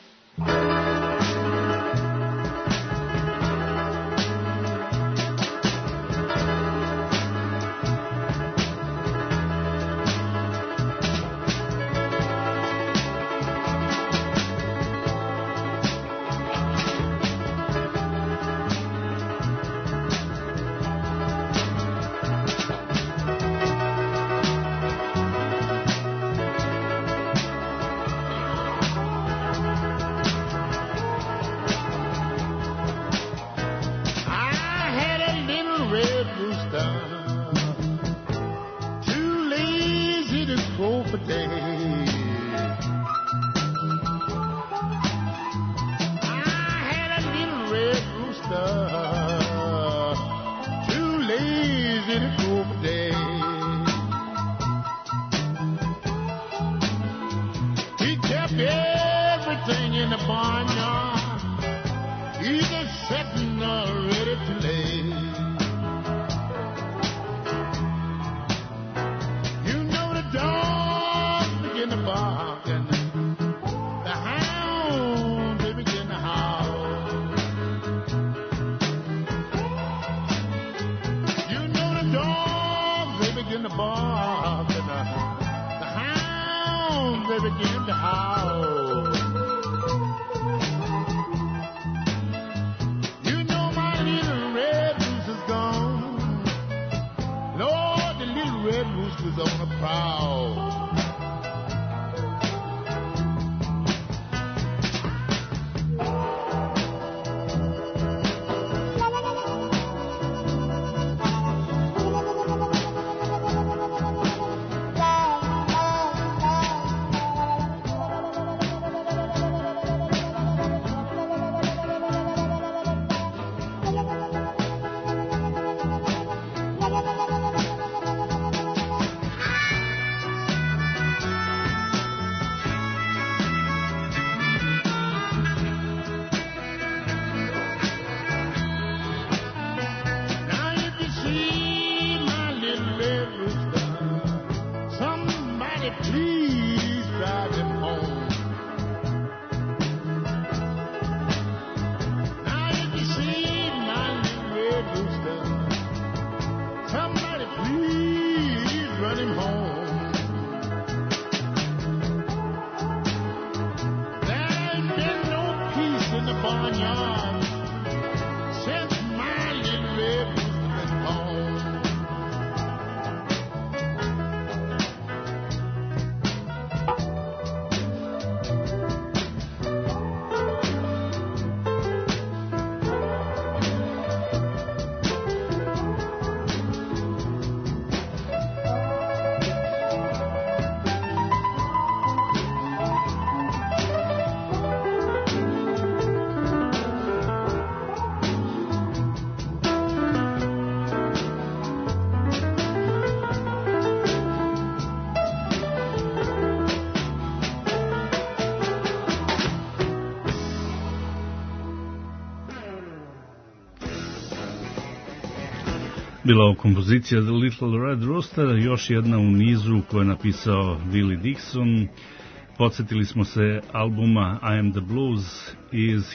Bila ovo kompozicija The Little Red Rooster, još jedna u nizu koju je napisao Willie Dixon. Podsjetili smo se albuma I Am The Blues iz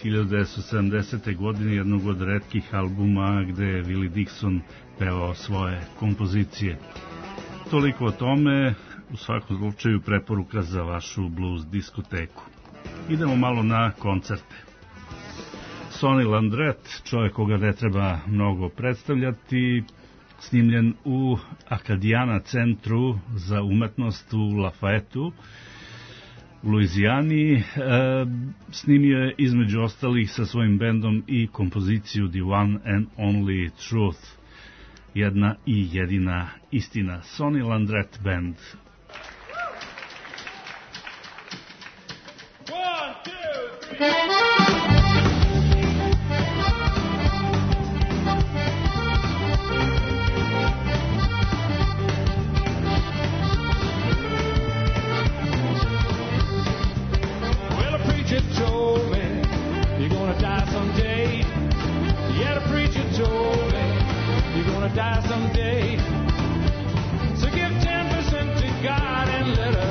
1970. godine, jednog od retkih albuma gde je Willie Dixon pevao svoje kompozicije. Toliko o tome, u svakom slučaju preporuka za vašu blues diskoteku. Idemo malo na koncerte. Sonny Landrett, čovjek koga ne treba mnogo predstavljati, snimljen u Acadiana centru za umetnost u Lafayette u Luizijani. Snimio je između ostalih sa svojim bendom i kompoziciju The One and Only Truth, jedna i jedina istina. Sonny Landrett Band. 1, 2, 3. Die someday. So give 10% to God and let us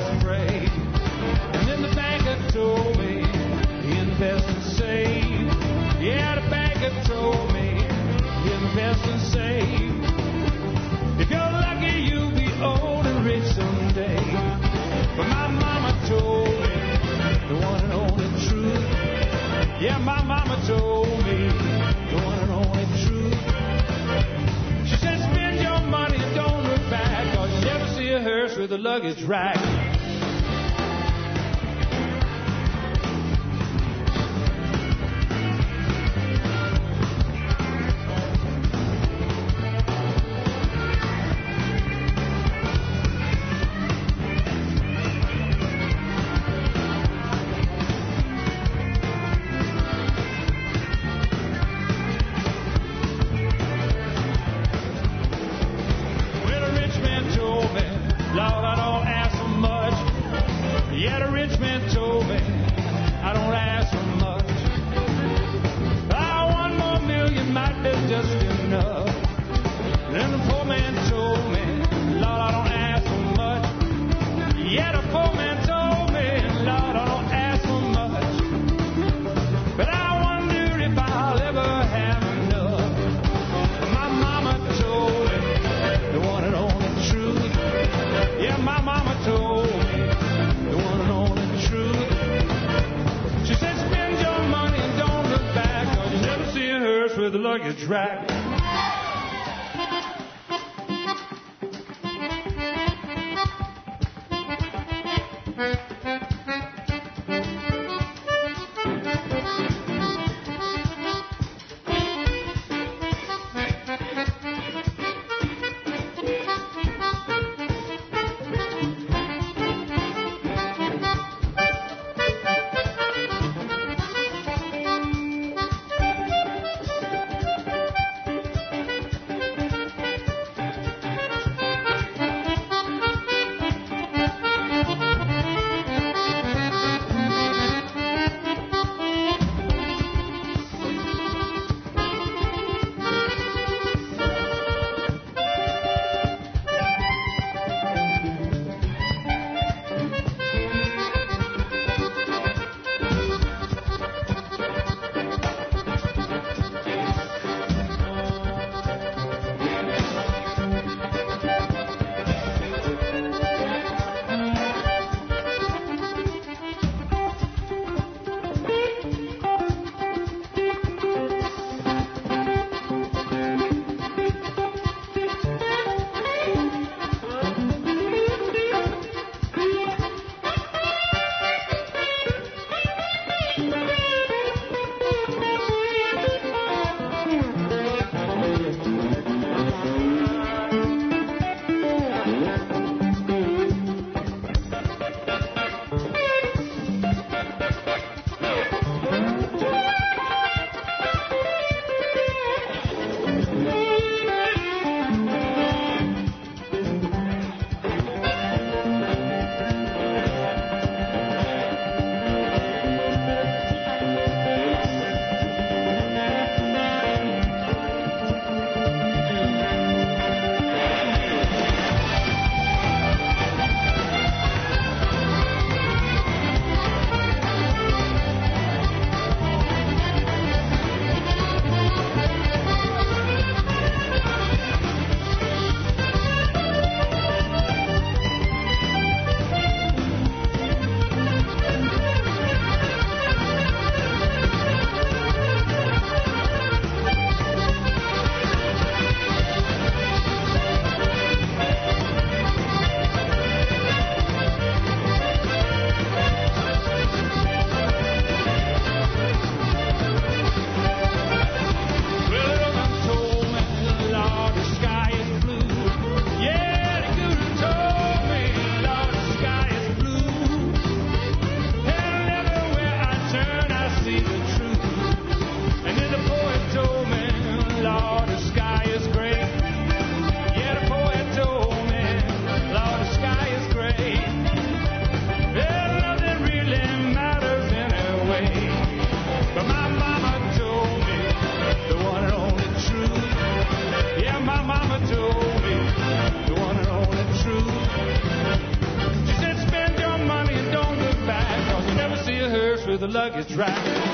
luggage rack. When a rich man told me, Lord, I don't ask for much. Yet a rich man told me, I don't ask for much. Ah, 1 more million might be just enough. Then the poor man told me, Lord, I don't ask for much. Yet a poor man told me, Lord, I don't ask for much. But I wonder if I'll ever have enough. My mama told me the one and only truth. Yeah, my mama told me the one and only truth. She said, spend your money and don't look back, 'cause you never see a hearse with a luggage rack. with a luggage rack.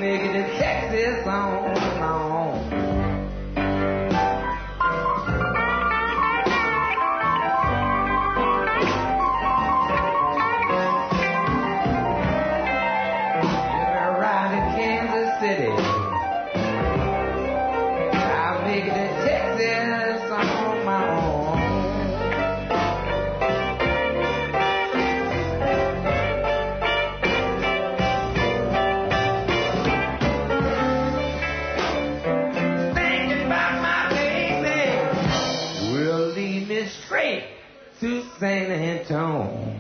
make it to Texas on my own. To San Antone.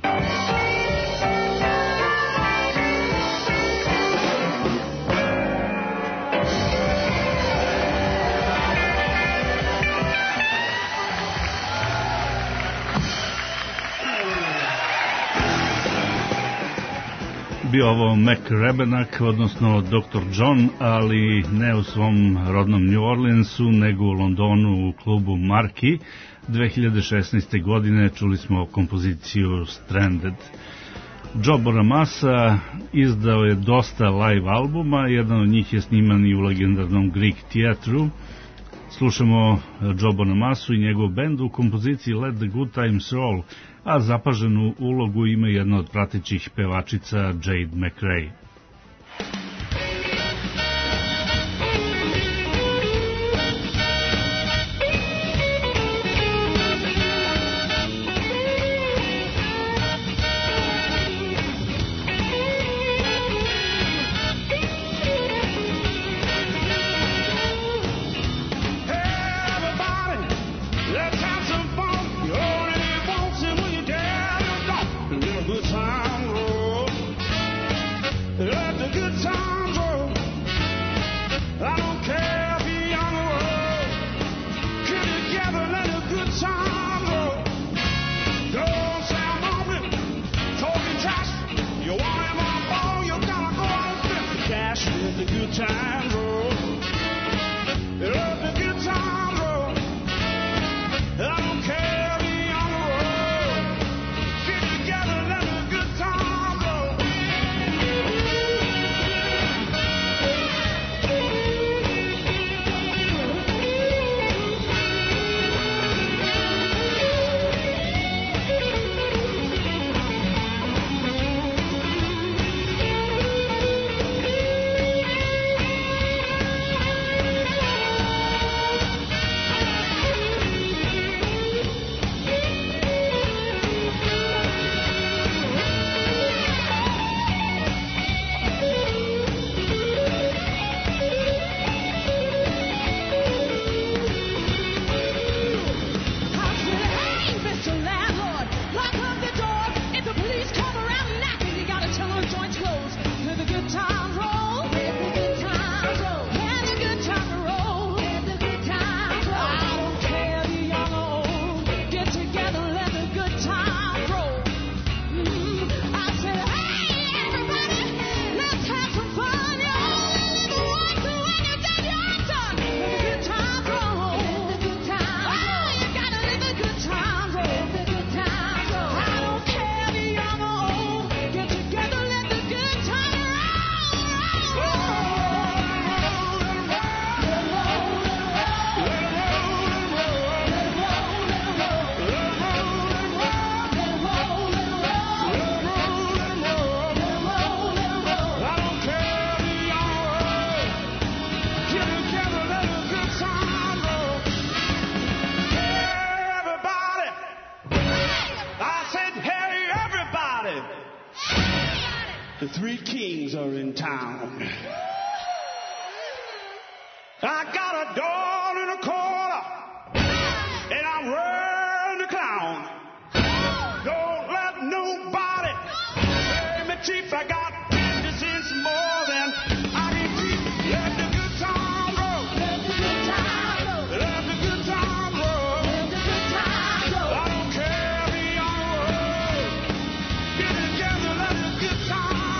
Bio ovo Mac Rebenak, odnosno Dr. John, ali ne u svom rodnom New Orleansu, nego u Londonu u klubu Marquee. 2016. godine čuli smo kompoziciju Stranded. Joe Bonamassa izdao je dosta live albuma, jedan od njih je sniman i u legendarnom Greek Theatru. Slušamo Joe Bonamassu i njegov bend u kompoziciji Let the Good Times Roll, a zapaženu ulogu ima jedna od pratećih pevačica Jade McRae. The three kings are in town. I got a dog in a corner, and I'm wearing the clown. Don't let nobody play me cheap. I got 50 cents more than I can keep. Let the good time roll. Let the good time roll. Let the good time roll. Let the good time roll. I don't care if you're on the road. Get together, let the good time roll.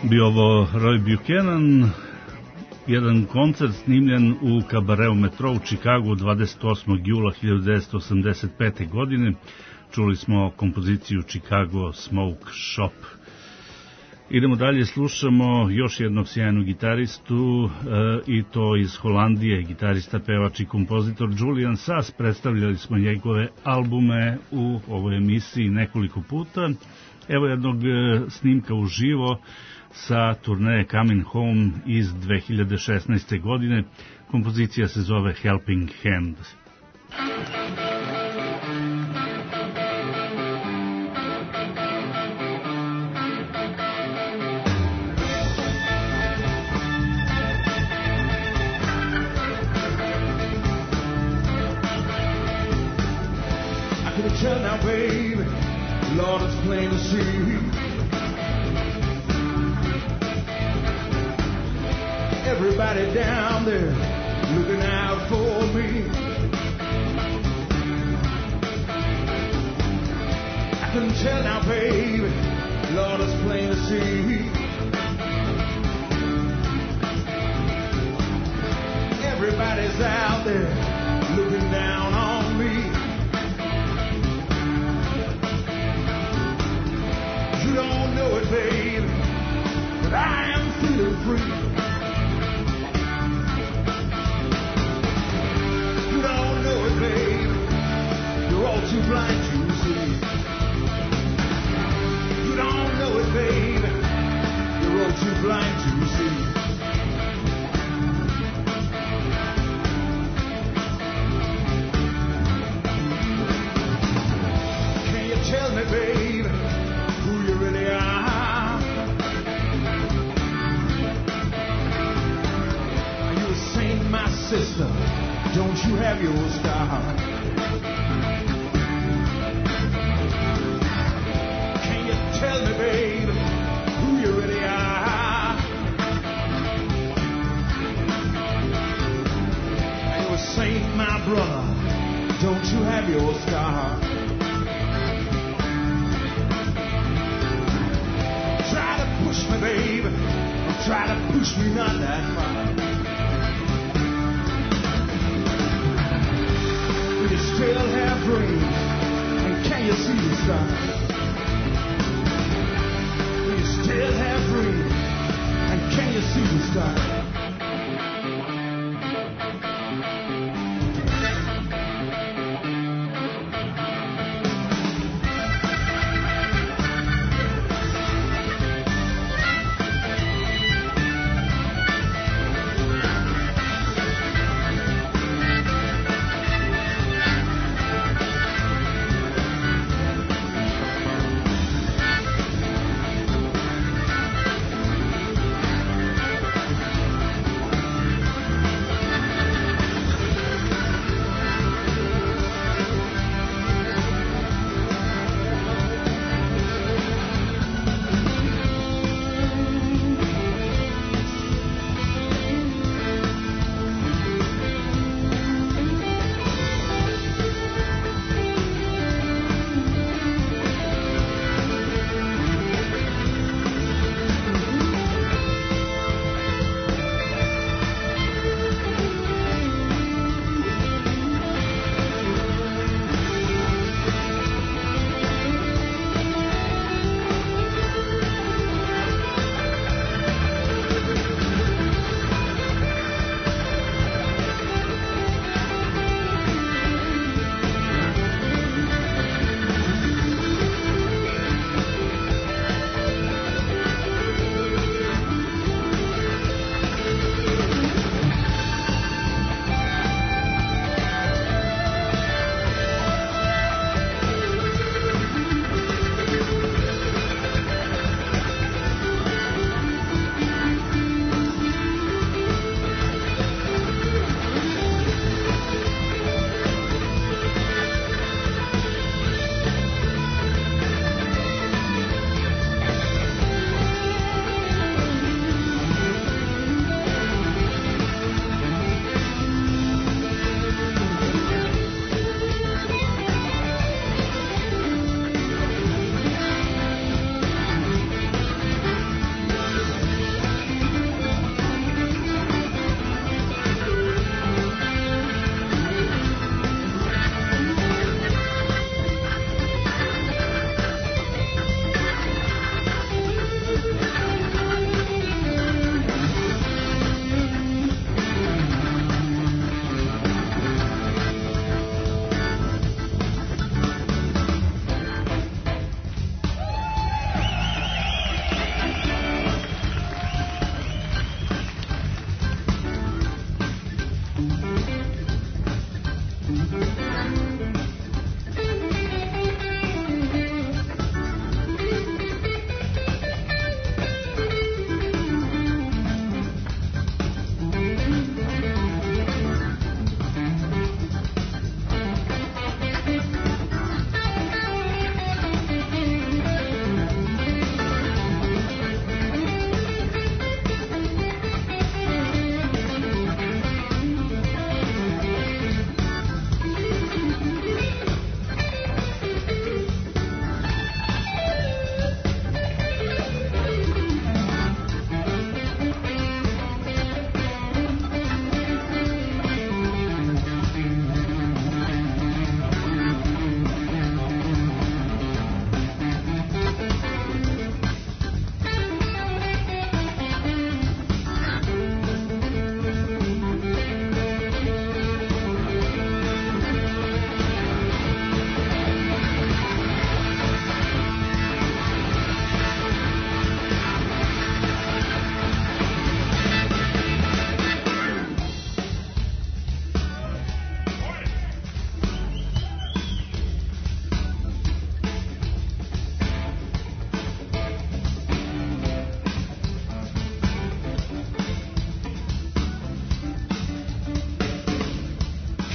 Bio ovo Roy Buchanan, jedan koncert snimljen u kabareu Metro u Čikagu 28. jula 1985. godine. Čuli smo kompoziciju Chicago Smoke Shop. Idemo dalje, slušamo još jednog sjajnog gitaristu i to iz Holandije, gitarista, pevač i kompozitor Julian Sass. Predstavljali smo njegove albume u ovoj emisiji nekoliko puta. Evo jednog snimka uživo sa turneje Coming Home iz 2016. godine. Kompozicija se zove Helping Hand. Tell now, baby, Lord, it's plain to see. Everybody down there looking out for me. I can tell now, baby, Lord, it's plain to see. Everybody's out there looking down on me. You don't know it, baby, but I am feeling free. You don't know it, baby, you're all too blind to see. You don't know it, baby, you're all too blind to see. Can you tell me, baby, who you really are? Are you a saint, my sister? Don't you have your star? Can you tell me, baby, who you really are? Are you a saint, my brother? Don't you have your star? Push me, baby, try to push me not that far. Do you still have dreams, and can you see the stars? Do you still have dreams, and can you see the stars?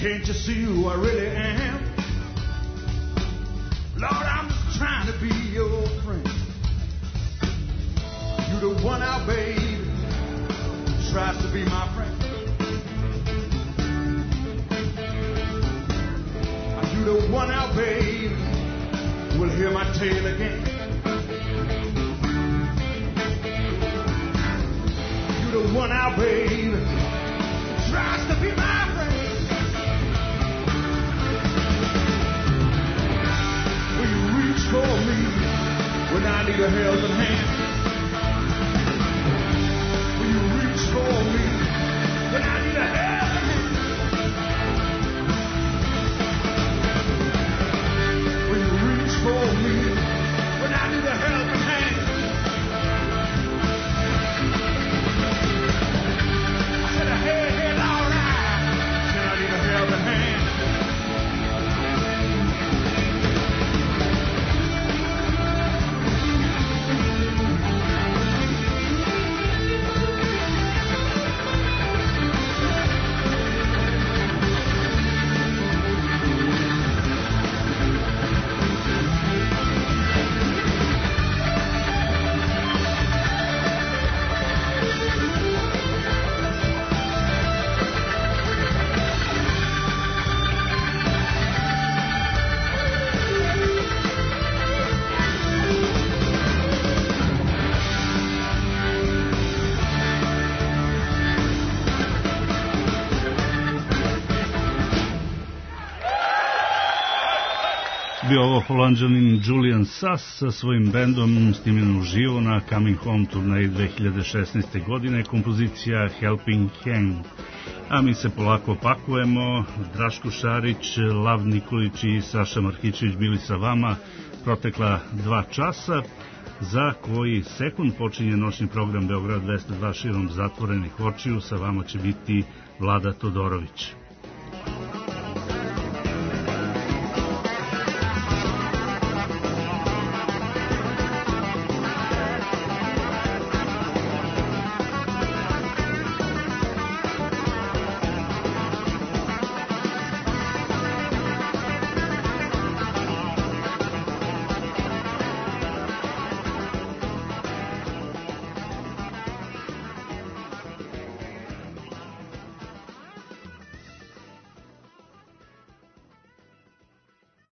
Can't you see who I really am? Lord, I'm just trying to be your friend. You're the one out, baby, who tries to be my friend. You're the one out, baby, who will hear my tale again. You're the one out, baby, who tries to be my friend. Will you reach for me when I need a helping hand? Will you reach for me when I need a helping hand? Will you reach for me when I need a helping hand? I said, hey, all right. Said I need a helping hand. Bio ovo Holanđanin Julian Sass sa svojim bendom snimljen uživo na Coming Home turneji 2016. godine, kompozicija Helping Hand. A mi se polako pakujemo. Draško Šarić, Lav Nikolić i Saša Markićević bili sa vama protekla 2 časa, za koji sekund počinje noćni program Beograd 202 širom zatvorenih očiju. Sa vama će biti Vlada Todorović.